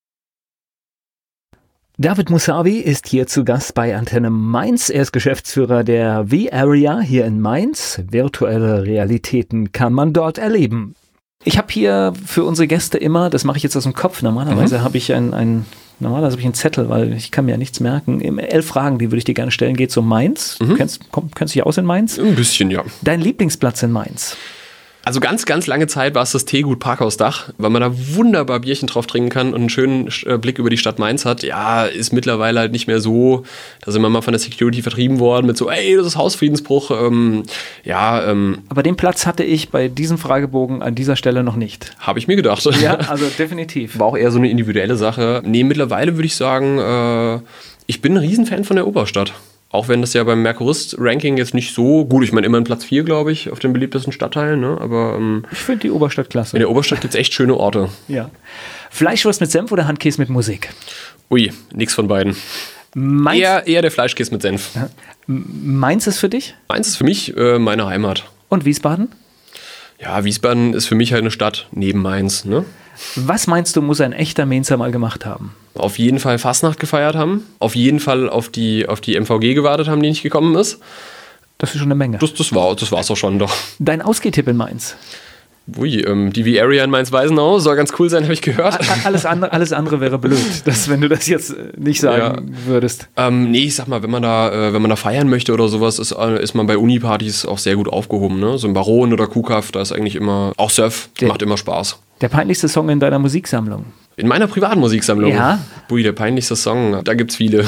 Speaker 1: David Moussavi ist hier zu Gast bei Antenne Mainz. Er ist Geschäftsführer der V-Area hier in Mainz. Virtuelle Realitäten kann man dort erleben. Ich habe hier für unsere Gäste immer, das mache ich jetzt aus dem Kopf, normalerweise habe ich einen Zettel, weil ich kann mir ja nichts merken. 11 Fragen, die würde ich dir gerne stellen, geht es um Mainz. Kennst du dich aus in Mainz?
Speaker 2: Ein bisschen, ja.
Speaker 1: Dein Lieblingsplatz in Mainz?
Speaker 2: Also ganz, ganz lange Zeit war es das Teegut Parkhausdach, weil man da wunderbar Bierchen drauf trinken kann und einen schönen Blick über die Stadt Mainz hat. Ja, ist mittlerweile halt nicht mehr so. Da sind wir mal von der Security vertrieben worden mit so, ey, das ist Hausfriedensbruch.
Speaker 1: Aber den Platz hatte ich bei diesem Fragebogen an dieser Stelle noch nicht.
Speaker 2: Habe ich mir gedacht.
Speaker 1: Ja, also definitiv.
Speaker 2: War auch eher so eine individuelle Sache. Nee, mittlerweile würde ich sagen, ich bin ein Riesenfan von der Oberstadt. Auch wenn das ja beim Merkurist-Ranking jetzt nicht so gut, ich meine immerhin Platz 4, glaube ich, auf den beliebtesten Stadtteilen, ne? Aber
Speaker 1: ich finde die Oberstadt klasse.
Speaker 2: In der Oberstadt gibt es echt schöne Orte.
Speaker 1: Ja. Fleischwurst mit Senf oder Handkäse mit Musik?
Speaker 2: Ui, nix von beiden. Eher der Fleischkäse mit Senf.
Speaker 1: Mainz ist für dich?
Speaker 2: Mainz ist für mich meine Heimat.
Speaker 1: Und Wiesbaden?
Speaker 2: Ja, Wiesbaden ist für mich halt eine Stadt neben Mainz, ne?
Speaker 1: Was meinst du, muss ein echter Mainzer mal gemacht haben?
Speaker 2: Auf jeden Fall Fastnacht gefeiert haben. Auf jeden Fall auf die MVG gewartet haben, die nicht gekommen ist.
Speaker 1: Das ist schon eine Menge.
Speaker 2: Das war's auch schon, doch.
Speaker 1: Dein Ausgehtipp in Mainz?
Speaker 2: Ui, die V-Area in Mainz-Weisenau soll ganz cool sein, habe ich gehört.
Speaker 1: Alles andere wäre blöd, wenn du das jetzt nicht sagen würdest.
Speaker 2: Nee, ich sag mal, wenn man da feiern möchte oder sowas, ist man bei Uni-Partys auch sehr gut aufgehoben. Ne? So ein Baron oder Kuhkaff, da ist eigentlich immer, auch Surf, macht immer Spaß.
Speaker 1: Der peinlichste Song in deiner Musiksammlung?
Speaker 2: In meiner privaten Musiksammlung?
Speaker 1: Ja.
Speaker 2: Ui, der peinlichste Song, da gibt's viele.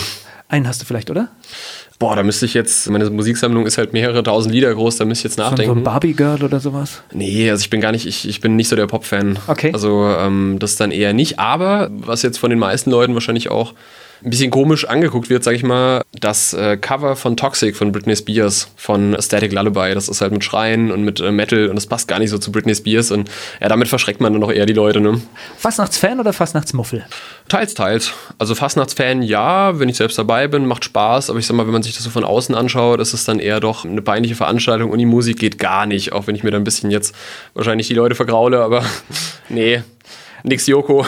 Speaker 1: Einen hast du vielleicht, oder?
Speaker 2: Boah, da müsste ich jetzt, meine Musiksammlung ist halt mehrere tausend Lieder groß, da müsste ich jetzt nachdenken.
Speaker 1: So ein Barbie-Girl oder sowas?
Speaker 2: Nee, also ich bin nicht so der Pop-Fan.
Speaker 1: Okay.
Speaker 2: Also das dann eher nicht, aber was jetzt von den meisten Leuten wahrscheinlich auch ein bisschen komisch angeguckt wird, sag ich mal, das Cover von Toxic von Britney Spears, von Static Lullaby, das ist halt mit Schreien und mit Metal und das passt gar nicht so zu Britney Spears und ja, damit verschreckt man dann auch eher die Leute, ne?
Speaker 1: Fastnachtsfan oder Fastnachtsmuffel?
Speaker 2: Teils, teils. Also Fastnachtsfan, ja, wenn ich selbst dabei bin, macht Spaß, aber ich sag mal, wenn man sich das so von außen anschaut, ist es dann eher doch eine peinliche Veranstaltung und die Musik geht gar nicht, auch wenn ich mir da ein bisschen jetzt wahrscheinlich die Leute vergraule, aber nee. Nix Joko.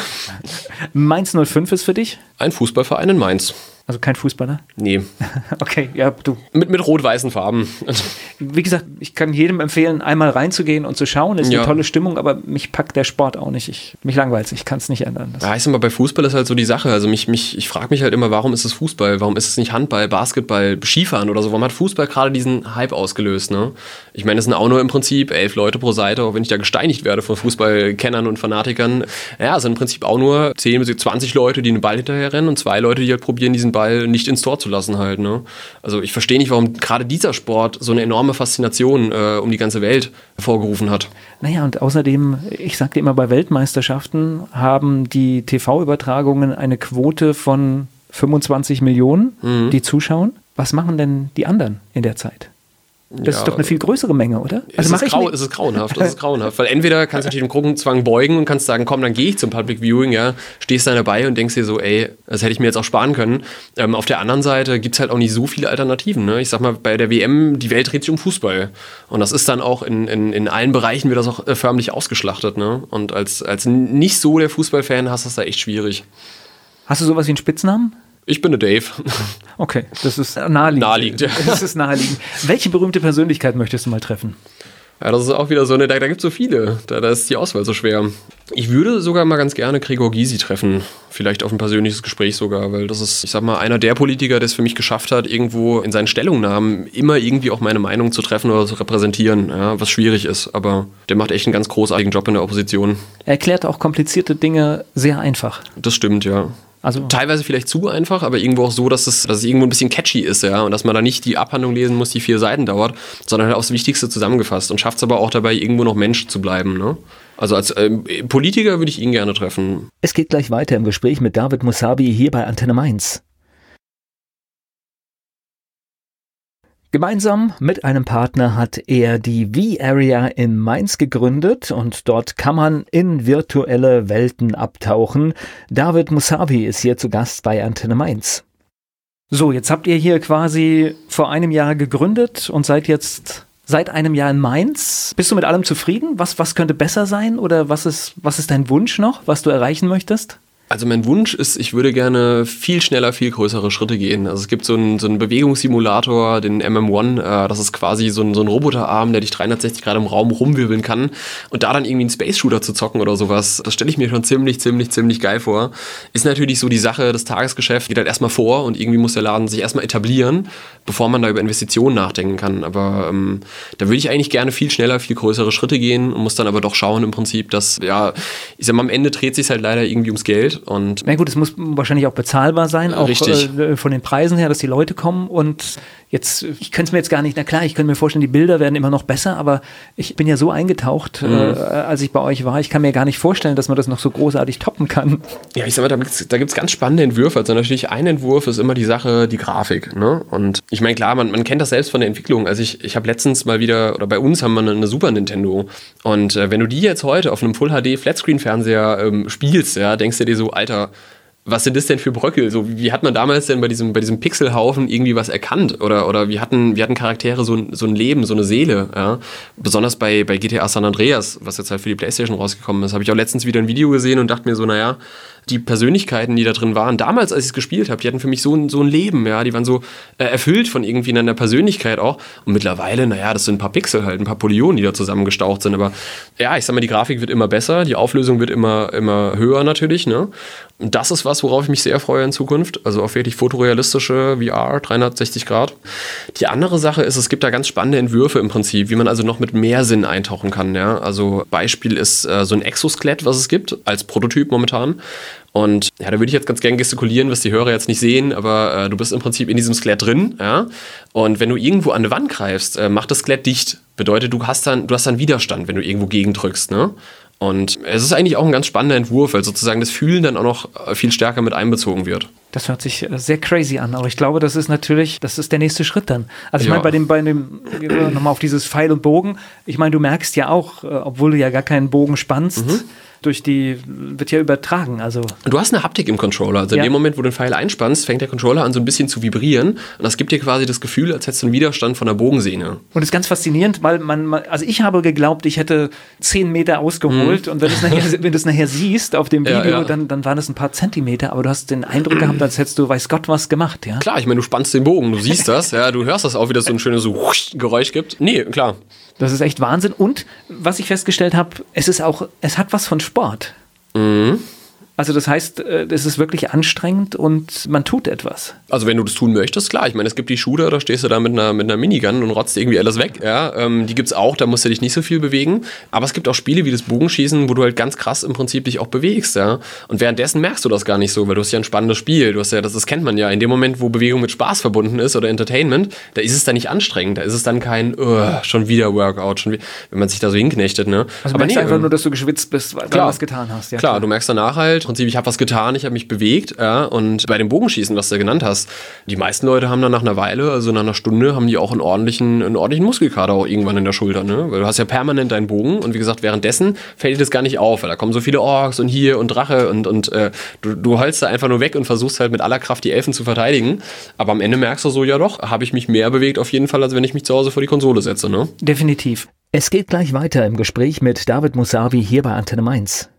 Speaker 1: Mainz 05 ist für dich?
Speaker 2: Ein Fußballverein in Mainz.
Speaker 1: Also kein Fußballer?
Speaker 2: Nee.
Speaker 1: Okay, ja, du.
Speaker 2: Mit rot-weißen Farben.
Speaker 1: Wie gesagt, ich kann jedem empfehlen, einmal reinzugehen und zu schauen. Ist eine tolle Stimmung, aber mich packt der Sport auch nicht. Mich langweilt, ich kann es nicht ändern.
Speaker 2: Ja, ich sag mal, bei Fußball ist halt so die Sache. Also ich frage mich halt immer, warum ist es Fußball? Warum ist es nicht Handball, Basketball, Skifahren oder so? Warum hat Fußball gerade diesen Hype ausgelöst? Ne? Ich meine, es sind auch nur im Prinzip 11 Leute pro Seite, auch wenn ich da gesteinigt werde von Fußballkennern und Fanatikern. Ja, es sind im Prinzip auch nur 10 bis 20 Leute, die einen Ball hinterher rennen und 2 Leute, die halt probieren, diesen Ball nicht ins Tor zu lassen halt. Ne? Also ich verstehe nicht, warum gerade dieser Sport so eine enorme Faszination um die ganze Welt hervorgerufen hat.
Speaker 1: Naja, und außerdem, ich sagte immer, bei Weltmeisterschaften haben die TV-Übertragungen eine Quote von 25 Millionen, die zuschauen. Was machen denn die anderen in der Zeit? Das ist doch eine viel größere Menge, oder?
Speaker 2: Also es ist grauenhaft, weil entweder kannst du dich dem Gruppenzwang beugen und kannst sagen, komm, dann gehe ich zum Public Viewing, ja, stehst dann dabei und denkst dir so, ey, das hätte ich mir jetzt auch sparen können. Auf der anderen Seite gibt es halt auch nicht so viele Alternativen, ne? Ich sag mal, bei der WM, die Welt dreht sich um Fußball und das ist dann auch in allen Bereichen wird das auch förmlich ausgeschlachtet, ne? Und als nicht so der Fußballfan hast du das da echt schwierig.
Speaker 1: Hast du sowas wie einen Spitznamen?
Speaker 2: Ich bin der Dave.
Speaker 1: Okay, das ist naheliegend. Das ist naheliegend. Welche berühmte Persönlichkeit möchtest du mal treffen?
Speaker 2: Ja, das ist auch wieder so eine, da gibt es so viele. Da ist die Auswahl so schwer. Ich würde sogar mal ganz gerne Gregor Gysi treffen. Vielleicht auf ein persönliches Gespräch sogar, weil das ist, ich sag mal, einer der Politiker, der es für mich geschafft hat, irgendwo in seinen Stellungnahmen immer irgendwie auch meine Meinung zu treffen oder zu repräsentieren, ja, was schwierig ist. Aber der macht echt einen ganz großartigen Job in der Opposition.
Speaker 1: Er erklärt auch komplizierte Dinge sehr einfach.
Speaker 2: Das stimmt, ja.
Speaker 1: Also
Speaker 2: teilweise vielleicht zu einfach, aber irgendwo auch so, dass es irgendwo ein bisschen catchy ist, ja, und dass man da nicht die Abhandlung lesen muss, die 4 Seiten dauert, sondern halt aufs Wichtigste zusammengefasst und schafft es aber auch dabei, irgendwo noch Mensch zu bleiben, ne? Also als Politiker würde ich ihn gerne treffen.
Speaker 1: Es geht gleich weiter im Gespräch mit David Musabi hier bei Antenne Mainz. Gemeinsam mit einem Partner hat er die V-Area in Mainz gegründet und dort kann man in virtuelle Welten abtauchen. David Musabi ist hier zu Gast bei Antenne Mainz. So, jetzt habt ihr hier quasi vor einem Jahr gegründet und seid jetzt seit einem Jahr in Mainz. Bist du mit allem zufrieden? Was könnte besser sein oder was ist dein Wunsch noch, was du erreichen möchtest?
Speaker 2: Also mein Wunsch ist, ich würde gerne viel schneller, viel größere Schritte gehen. Also es gibt so einen Bewegungssimulator, den MM1, das ist quasi so ein Roboterarm, der dich 360 Grad im Raum rumwirbeln kann. Und da dann irgendwie einen Space-Shooter zu zocken oder sowas, das stelle ich mir schon ziemlich geil vor. Ist natürlich so die Sache, das Tagesgeschäft geht halt erstmal vor und irgendwie muss der Laden sich erstmal etablieren, bevor man da über Investitionen nachdenken kann. Aber da würde ich eigentlich gerne viel schneller, viel größere Schritte gehen und muss dann aber doch schauen im Prinzip, dass, ja, ich sag mal, am Ende dreht sich halt leider irgendwie ums Geld. Und
Speaker 1: na gut, es muss wahrscheinlich auch bezahlbar sein, auch von den Preisen her, dass die Leute kommen und jetzt, ich könnte es mir jetzt gar nicht, na klar, ich könnte mir vorstellen, die Bilder werden immer noch besser, aber ich bin ja so eingetaucht, als ich bei euch war, ich kann mir gar nicht vorstellen, dass man das noch so großartig toppen kann.
Speaker 2: Ja, ich sag mal, da gibt's ganz spannende Entwürfe, also natürlich ein Entwurf ist immer die Sache, die Grafik, ne? Und ich meine, klar, man kennt das selbst von der Entwicklung, also ich habe letztens mal wieder, oder bei uns haben wir eine Super Nintendo und wenn du die jetzt heute auf einem Full-HD-Flatscreen-Fernseher spielst, ja, denkst du dir so, Alter, was sind das denn für Bröckel? So, wie hat man damals denn bei diesem Pixelhaufen irgendwie was erkannt? Oder wie hatten Charaktere so ein Leben, so eine Seele? Ja? Besonders bei GTA San Andreas, was jetzt halt für die PlayStation rausgekommen ist, habe ich auch letztens wieder ein Video gesehen und dachte mir so, naja, die Persönlichkeiten, die da drin waren, damals, als ich es gespielt habe, die hatten für mich so ein Leben, ja, die waren so erfüllt von irgendwie einer Persönlichkeit auch. Und mittlerweile, naja, das sind ein paar Pixel halt, ein paar Polygonen, die da zusammengestaucht sind. Aber ja, ich sag mal, die Grafik wird immer besser, die Auflösung wird immer höher natürlich, ne? Und das ist was, worauf ich mich sehr freue in Zukunft. Also auf wirklich fotorealistische VR, 360 Grad. Die andere Sache ist, es gibt da ganz spannende Entwürfe im Prinzip, wie man also noch mit mehr Sinn eintauchen kann, ja. Also Beispiel ist so ein Exoskelett, was es gibt, als Prototyp momentan. Und ja, da würde ich jetzt ganz gern gestikulieren, was die Hörer jetzt nicht sehen, aber du bist im Prinzip in diesem Skelett drin, ja. Und wenn du irgendwo an eine Wand greifst, macht das Skelett dicht. Bedeutet, du hast dann Widerstand, wenn du irgendwo gegendrückst, ne? Und es ist eigentlich auch ein ganz spannender Entwurf, weil sozusagen das Fühlen dann auch noch viel stärker mit einbezogen wird.
Speaker 1: Das hört sich sehr crazy an, aber ich glaube, das ist der nächste Schritt dann. Also ich meine, bei dem nochmal auf dieses Pfeil und Bogen, ich meine, du merkst ja auch, obwohl du ja gar keinen Bogen spannst, wird ja übertragen. Also
Speaker 2: du hast eine Haptik im Controller. Also in dem Moment, wo du den Pfeil einspannst, fängt der Controller an so ein bisschen zu vibrieren und das gibt dir quasi das Gefühl, als hättest du einen Widerstand von der Bogensehne.
Speaker 1: Und das ist ganz faszinierend, weil also ich habe geglaubt, ich hätte 10 Meter ausgeholt und wenn du es nachher siehst auf dem Video, dann waren das ein paar Zentimeter, aber du hast den Eindruck gehabt, als hättest du weiß Gott was gemacht. Ja?
Speaker 2: Klar, ich meine, du spannst den Bogen, du siehst das, du hörst das auch, wie das so ein schönes Geräusch gibt. Nee, klar.
Speaker 1: Das ist echt Wahnsinn. Und was ich festgestellt habe, es hat was von Sport. Also das heißt, es ist wirklich anstrengend und man tut etwas.
Speaker 2: Also wenn du das tun möchtest, klar. Ich meine, es gibt die Shooter, da stehst du da mit einer Minigun und rotzt irgendwie alles weg. Ja, die gibt's auch, da musst du dich nicht so viel bewegen. Aber es gibt auch Spiele wie das Bogenschießen, wo du halt ganz krass im Prinzip dich auch bewegst. Ja? Und währenddessen merkst du das gar nicht so, weil du hast ja ein spannendes Spiel. Das kennt man ja. In dem Moment, wo Bewegung mit Spaß verbunden ist oder Entertainment, da ist es dann nicht anstrengend. Da ist es dann kein schon wieder Workout, wenn man sich da so hinknechtet. Ne?
Speaker 1: Also du merkst einfach nur, dass du geschwitzt bist, weil du was getan hast. Ja,
Speaker 2: klar, du merkst danach halt, im Prinzip, ich habe was getan, ich habe mich bewegt, und bei dem Bogenschießen, was du genannt hast, die meisten Leute haben dann nach einer Weile, also nach einer Stunde, haben die auch einen ordentlichen Muskelkater auch irgendwann in der Schulter, ne? Weil du hast ja permanent deinen Bogen und wie gesagt, währenddessen fällt dir das gar nicht auf, weil da kommen so viele Orks und hier und Drache und du holst da einfach nur weg und versuchst halt mit aller Kraft die Elfen zu verteidigen, aber am Ende merkst du so, ja doch, habe ich mich mehr bewegt auf jeden Fall, als wenn ich mich zu Hause vor die Konsole setze, ne?
Speaker 1: Definitiv. Es geht gleich weiter im Gespräch mit David Moussavi hier bei Antenne Mainz.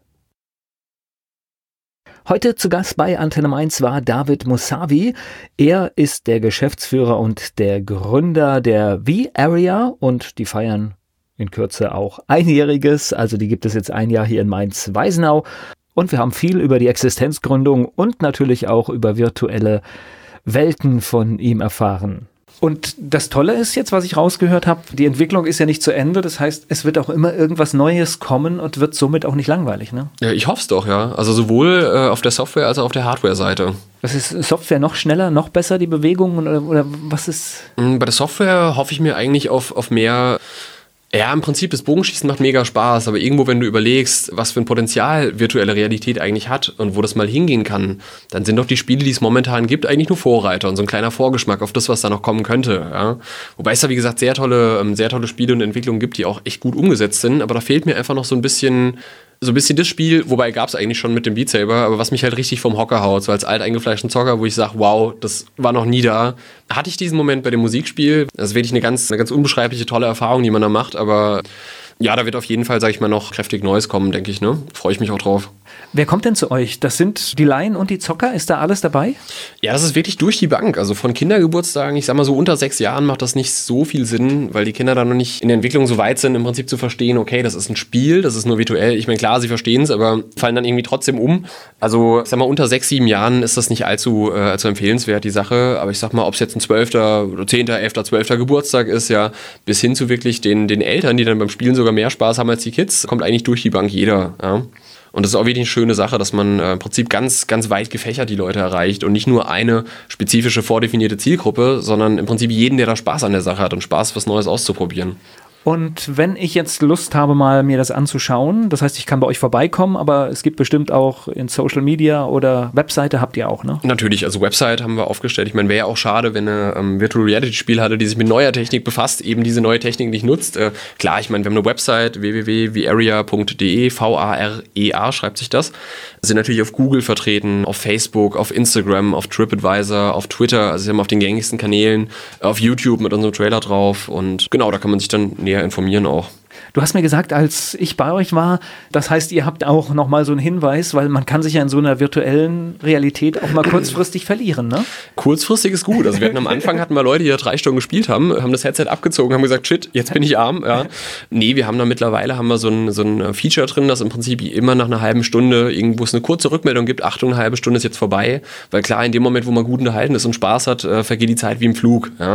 Speaker 1: Heute zu Gast bei Antenne Mainz war David Moussavi. Er ist der Geschäftsführer und der Gründer der V-Area und die feiern in Kürze auch Einjähriges. Also die gibt es jetzt ein Jahr hier in Mainz-Weisenau. Und wir haben viel über die Existenzgründung und natürlich auch über virtuelle Welten von ihm erfahren. Und das Tolle ist jetzt, was ich rausgehört habe, die Entwicklung ist ja nicht zu Ende. Das heißt, es wird auch immer irgendwas Neues kommen und wird somit auch nicht langweilig, ne?
Speaker 2: Ja, ich hoffe es doch, ja. Also sowohl auf der Software- als auch auf der Hardware-Seite.
Speaker 1: Was ist Software noch schneller, noch besser, die Bewegungen oder was ist?
Speaker 2: Bei der Software hoffe ich mir eigentlich auf mehr. Ja, im Prinzip, das Bogenschießen macht mega Spaß, aber irgendwo, wenn du überlegst, was für ein Potenzial virtuelle Realität eigentlich hat und wo das mal hingehen kann, dann sind doch die Spiele, die es momentan gibt, eigentlich nur Vorreiter und so ein kleiner Vorgeschmack auf das, was da noch kommen könnte. Ja? Wobei es da, wie gesagt, sehr tolle Spiele und Entwicklungen gibt, die auch echt gut umgesetzt sind, aber da fehlt mir einfach noch so ein bisschen das Spiel, wobei gab es eigentlich schon mit dem Beat Saber, aber was mich halt richtig vom Hocker haut, so als alteingefleischten Zocker, wo ich sage, wow, das war noch nie da. Hatte ich diesen Moment bei dem Musikspiel, das ist wirklich eine ganz unbeschreibliche, tolle Erfahrung, die man da macht, aber ja, da wird auf jeden Fall, sag ich mal, noch kräftig Neues kommen, denke ich, ne? Freue ich mich auch drauf.
Speaker 1: Wer kommt denn zu euch? Das sind die Laien und die Zocker? Ist da alles dabei?
Speaker 2: Ja, das ist wirklich durch die Bank. Also von Kindergeburtstagen, ich sag mal so unter 6 Jahren macht das nicht so viel Sinn, weil die Kinder dann noch nicht in der Entwicklung so weit sind, im Prinzip zu verstehen, okay, das ist ein Spiel, das ist nur virtuell. Ich meine, klar, sie verstehen es, aber fallen dann irgendwie trotzdem um. Also, ich sag mal, unter 6, 7 Jahren ist das nicht allzu empfehlenswert, die Sache. Aber ich sag mal, ob es jetzt ein 12. oder 10., 11., 12. Geburtstag ist, ja, bis hin zu wirklich den Eltern, die dann beim Spielen sogar mehr Spaß haben als die Kids, kommt eigentlich durch die Bank jeder, ja. Und das ist auch wirklich eine schöne Sache, dass man im Prinzip ganz, ganz weit gefächert die Leute erreicht und nicht nur eine spezifische vordefinierte Zielgruppe, sondern im Prinzip jeden, der da Spaß an der Sache hat und Spaß, was Neues auszuprobieren.
Speaker 1: Und wenn ich jetzt Lust habe, mal mir das anzuschauen, das heißt, ich kann bei euch vorbeikommen, aber es gibt bestimmt auch in Social Media oder Webseite habt ihr auch, ne?
Speaker 2: Natürlich, also Website haben wir aufgestellt. Ich meine, wäre ja auch schade, wenn eine Virtual Reality Spiel hatte, die sich mit neuer Technik befasst, eben diese neue Technik nicht nutzt. Klar, ich meine, wir haben eine Website, www.varea.de, V-A-R-E-A schreibt sich das. Sind natürlich auf Google vertreten, auf Facebook, auf Instagram, auf TripAdvisor, auf Twitter, also wir haben auf den gängigsten Kanälen, auf YouTube mit unserem Trailer drauf und genau, da kann man sich dann näher informieren auch.
Speaker 1: Du hast mir gesagt, als ich bei euch war, das heißt, ihr habt auch nochmal so einen Hinweis, weil man kann sich ja in so einer virtuellen Realität auch mal kurzfristig verlieren, ne?
Speaker 2: Kurzfristig ist gut. Also hatten wir Leute, die da 3 Stunden gespielt haben das Headset abgezogen, haben gesagt, shit, jetzt bin ich arm. Ja. Nee, wir haben da mittlerweile so ein Feature drin, das im Prinzip immer nach einer halben Stunde irgendwo es eine kurze Rückmeldung gibt, Achtung, eine halbe Stunde ist jetzt vorbei. Weil klar, in dem Moment, wo man gut unterhalten ist und Spaß hat, vergeht die Zeit wie im Flug. Ja.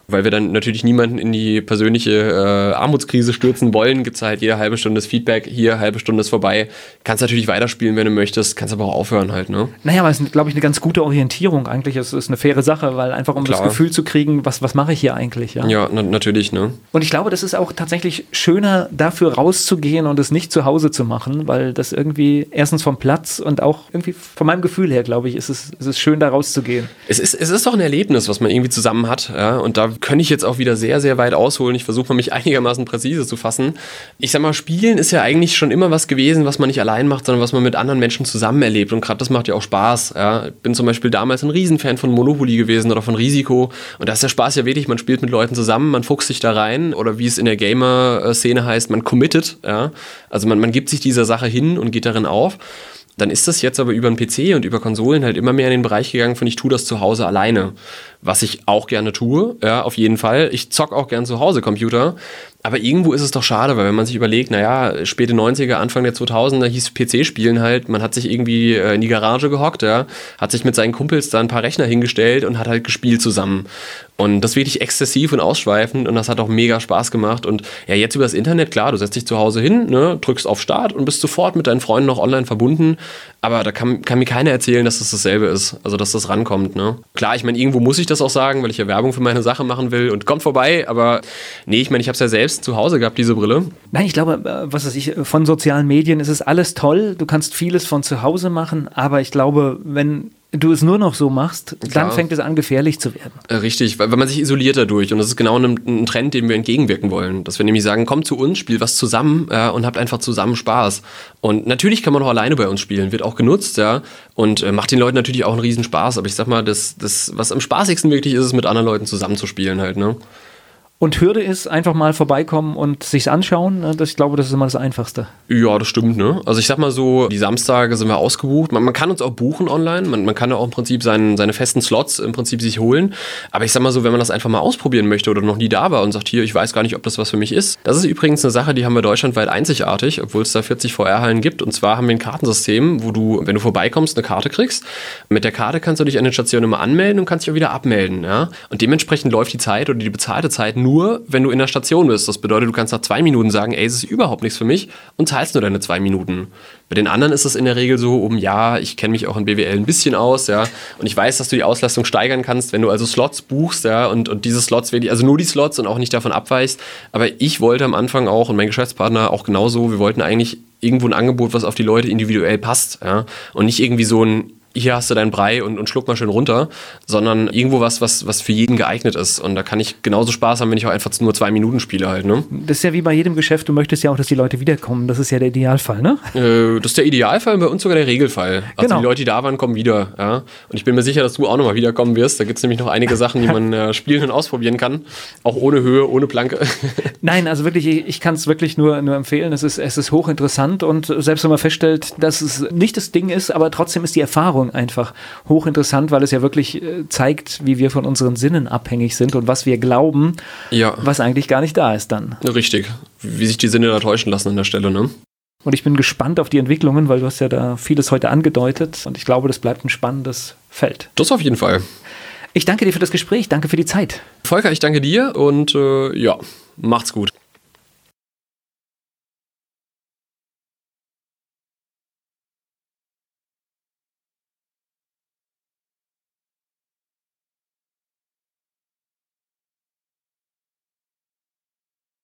Speaker 2: Weil wir dann natürlich niemanden in die persönliche Armutskrise stürzen wollen, gibt es halt jede halbe Stunde das Feedback, hier, halbe Stunde ist vorbei. Kannst natürlich weiterspielen, wenn du möchtest, kannst aber auch aufhören halt, ne?
Speaker 1: Naja, aber es ist, glaube ich, eine ganz gute Orientierung eigentlich. Es ist eine faire Sache, weil einfach um das Gefühl zu kriegen, was mache ich hier eigentlich, ja?
Speaker 2: Ja, natürlich, ne?
Speaker 1: Und ich glaube, das ist auch tatsächlich schöner, dafür rauszugehen und es nicht zu Hause zu machen, weil das irgendwie erstens vom Platz und auch irgendwie von meinem Gefühl her, glaube ich, ist es schön, da rauszugehen.
Speaker 2: Es ist doch ein Erlebnis, was man irgendwie zusammen hat, ja? Und da könnte ich jetzt auch wieder sehr, sehr weit ausholen. Ich versuche mal, mich einigermaßen präzise zu fassen. Ich sag mal, Spielen ist ja eigentlich schon immer was gewesen, was man nicht allein macht, sondern was man mit anderen Menschen zusammen erlebt. Und gerade das macht ja auch Spaß. Ja? Ich bin zum Beispiel damals ein Riesenfan von Monopoly gewesen oder von Risiko. Und da ist der Spaß ja wirklich, man spielt mit Leuten zusammen, man fuchst sich da rein oder wie es in der Gamer-Szene heißt, man committet. Ja? Also man gibt sich dieser Sache hin und geht darin auf. Dann ist das jetzt aber über den PC und über Konsolen halt immer mehr in den Bereich gegangen von ich tue das zu Hause alleine. Was ich auch gerne tue, ja, auf jeden Fall. Ich zock auch gern zu Hause Computer. Aber irgendwo ist es doch schade, weil wenn man sich überlegt, naja, späte 90er, Anfang der 2000er hieß PC-Spielen halt, man hat sich irgendwie in die Garage gehockt, ja, hat sich mit seinen Kumpels da ein paar Rechner hingestellt und hat halt gespielt zusammen. Und das wirklich exzessiv und ausschweifend und das hat auch mega Spaß gemacht. Und ja, jetzt über das Internet, klar, du setzt dich zu Hause hin, ne, drückst auf Start und bist sofort mit deinen Freunden noch online verbunden. Aber da kann mir keiner erzählen, dass das dasselbe ist, also dass das rankommt, ne. Klar, ich meine, irgendwo muss ich das auch sagen, weil ich ja Werbung für meine Sache machen will und kommt vorbei, aber nee, ich meine, ich habe es ja selbst zu Hause gehabt, diese Brille.
Speaker 1: Nein, ich glaube, von sozialen Medien ist es alles toll, du kannst vieles von zu Hause machen, aber ich glaube, wenn du es nur noch so machst, dann fängt es an, gefährlich zu werden.
Speaker 2: Richtig, weil man sich isoliert dadurch und das ist genau ein Trend, dem wir entgegenwirken wollen, dass wir nämlich sagen, kommt zu uns, spielt was zusammen und habt einfach zusammen Spaß. Und natürlich kann man auch alleine bei uns spielen, wird auch genutzt, ja, und macht den Leuten natürlich auch einen riesen Spaß, aber ich sag mal, das was am spaßigsten wirklich ist, mit anderen Leuten zusammen zu spielen halt, ne.
Speaker 1: Und Hürde ist, einfach mal vorbeikommen und sich's anschauen. Ich glaube, das ist immer das Einfachste.
Speaker 2: Ja, das stimmt, ne? Also ich sag mal so, die Samstage sind wir ausgebucht. Man kann uns auch buchen online. Man kann ja auch im Prinzip seine festen Slots im Prinzip sich holen. Aber ich sag mal so, wenn man das einfach mal ausprobieren möchte oder noch nie da war und sagt, hier, ich weiß gar nicht, ob das was für mich ist. Das ist übrigens eine Sache, die haben wir deutschlandweit einzigartig, obwohl es da 40 VR-Hallen gibt. Und zwar haben wir ein Kartensystem, wo du, wenn du vorbeikommst, eine Karte kriegst. Mit der Karte kannst du dich an den Stationen immer anmelden und kannst dich auch wieder abmelden, ja? Und dementsprechend läuft die Zeit oder die bezahlte Zeit nur, wenn du in der Station bist. Das bedeutet, du kannst nach 2 Minuten sagen, ey, es ist überhaupt nichts für mich und zahlst nur deine 2 Minuten. Bei den anderen ist es in der Regel so, ich kenne mich auch in BWL ein bisschen aus, ja, und ich weiß, dass du die Auslastung steigern kannst, wenn du also Slots buchst, ja, und diese Slots, also nur die Slots und auch nicht davon abweichst. Aber ich wollte am Anfang auch und mein Geschäftspartner auch genauso, wir wollten eigentlich irgendwo ein Angebot, was auf die Leute individuell passt, ja, und nicht irgendwie so ein hier hast du deinen Brei und schluck mal schön runter, sondern irgendwo was für jeden geeignet ist. Und da kann ich genauso Spaß haben, wenn ich auch einfach nur 2 Minuten spiele halt, ne?
Speaker 1: Das ist ja wie bei jedem Geschäft, du möchtest ja auch, dass die Leute wiederkommen. Das ist ja der Idealfall, ne?
Speaker 2: Das ist der Idealfall und bei uns sogar der Regelfall. Also genau. Die Leute, die da waren, kommen wieder. Ja? Und ich bin mir sicher, dass du auch nochmal wiederkommen wirst. Da gibt es nämlich noch einige Sachen, die man spielen und ausprobieren kann. Auch ohne Höhe, ohne Planke.
Speaker 1: Nein, also wirklich, ich kann es wirklich nur empfehlen. Es ist hochinteressant und selbst wenn man feststellt, dass es nicht das Ding ist, aber trotzdem ist die Erfahrung einfach hochinteressant, weil es ja wirklich zeigt, wie wir von unseren Sinnen abhängig sind und was wir glauben, was eigentlich gar nicht da ist dann.
Speaker 2: Richtig, wie sich die Sinne da täuschen lassen an der Stelle, ne?
Speaker 1: Und ich bin gespannt auf die Entwicklungen, weil du hast ja da vieles heute angedeutet und ich glaube, das bleibt ein spannendes Feld.
Speaker 2: Das auf jeden Fall.
Speaker 1: Ich danke dir für das Gespräch, danke für die Zeit.
Speaker 2: Volker, ich danke dir und macht's gut.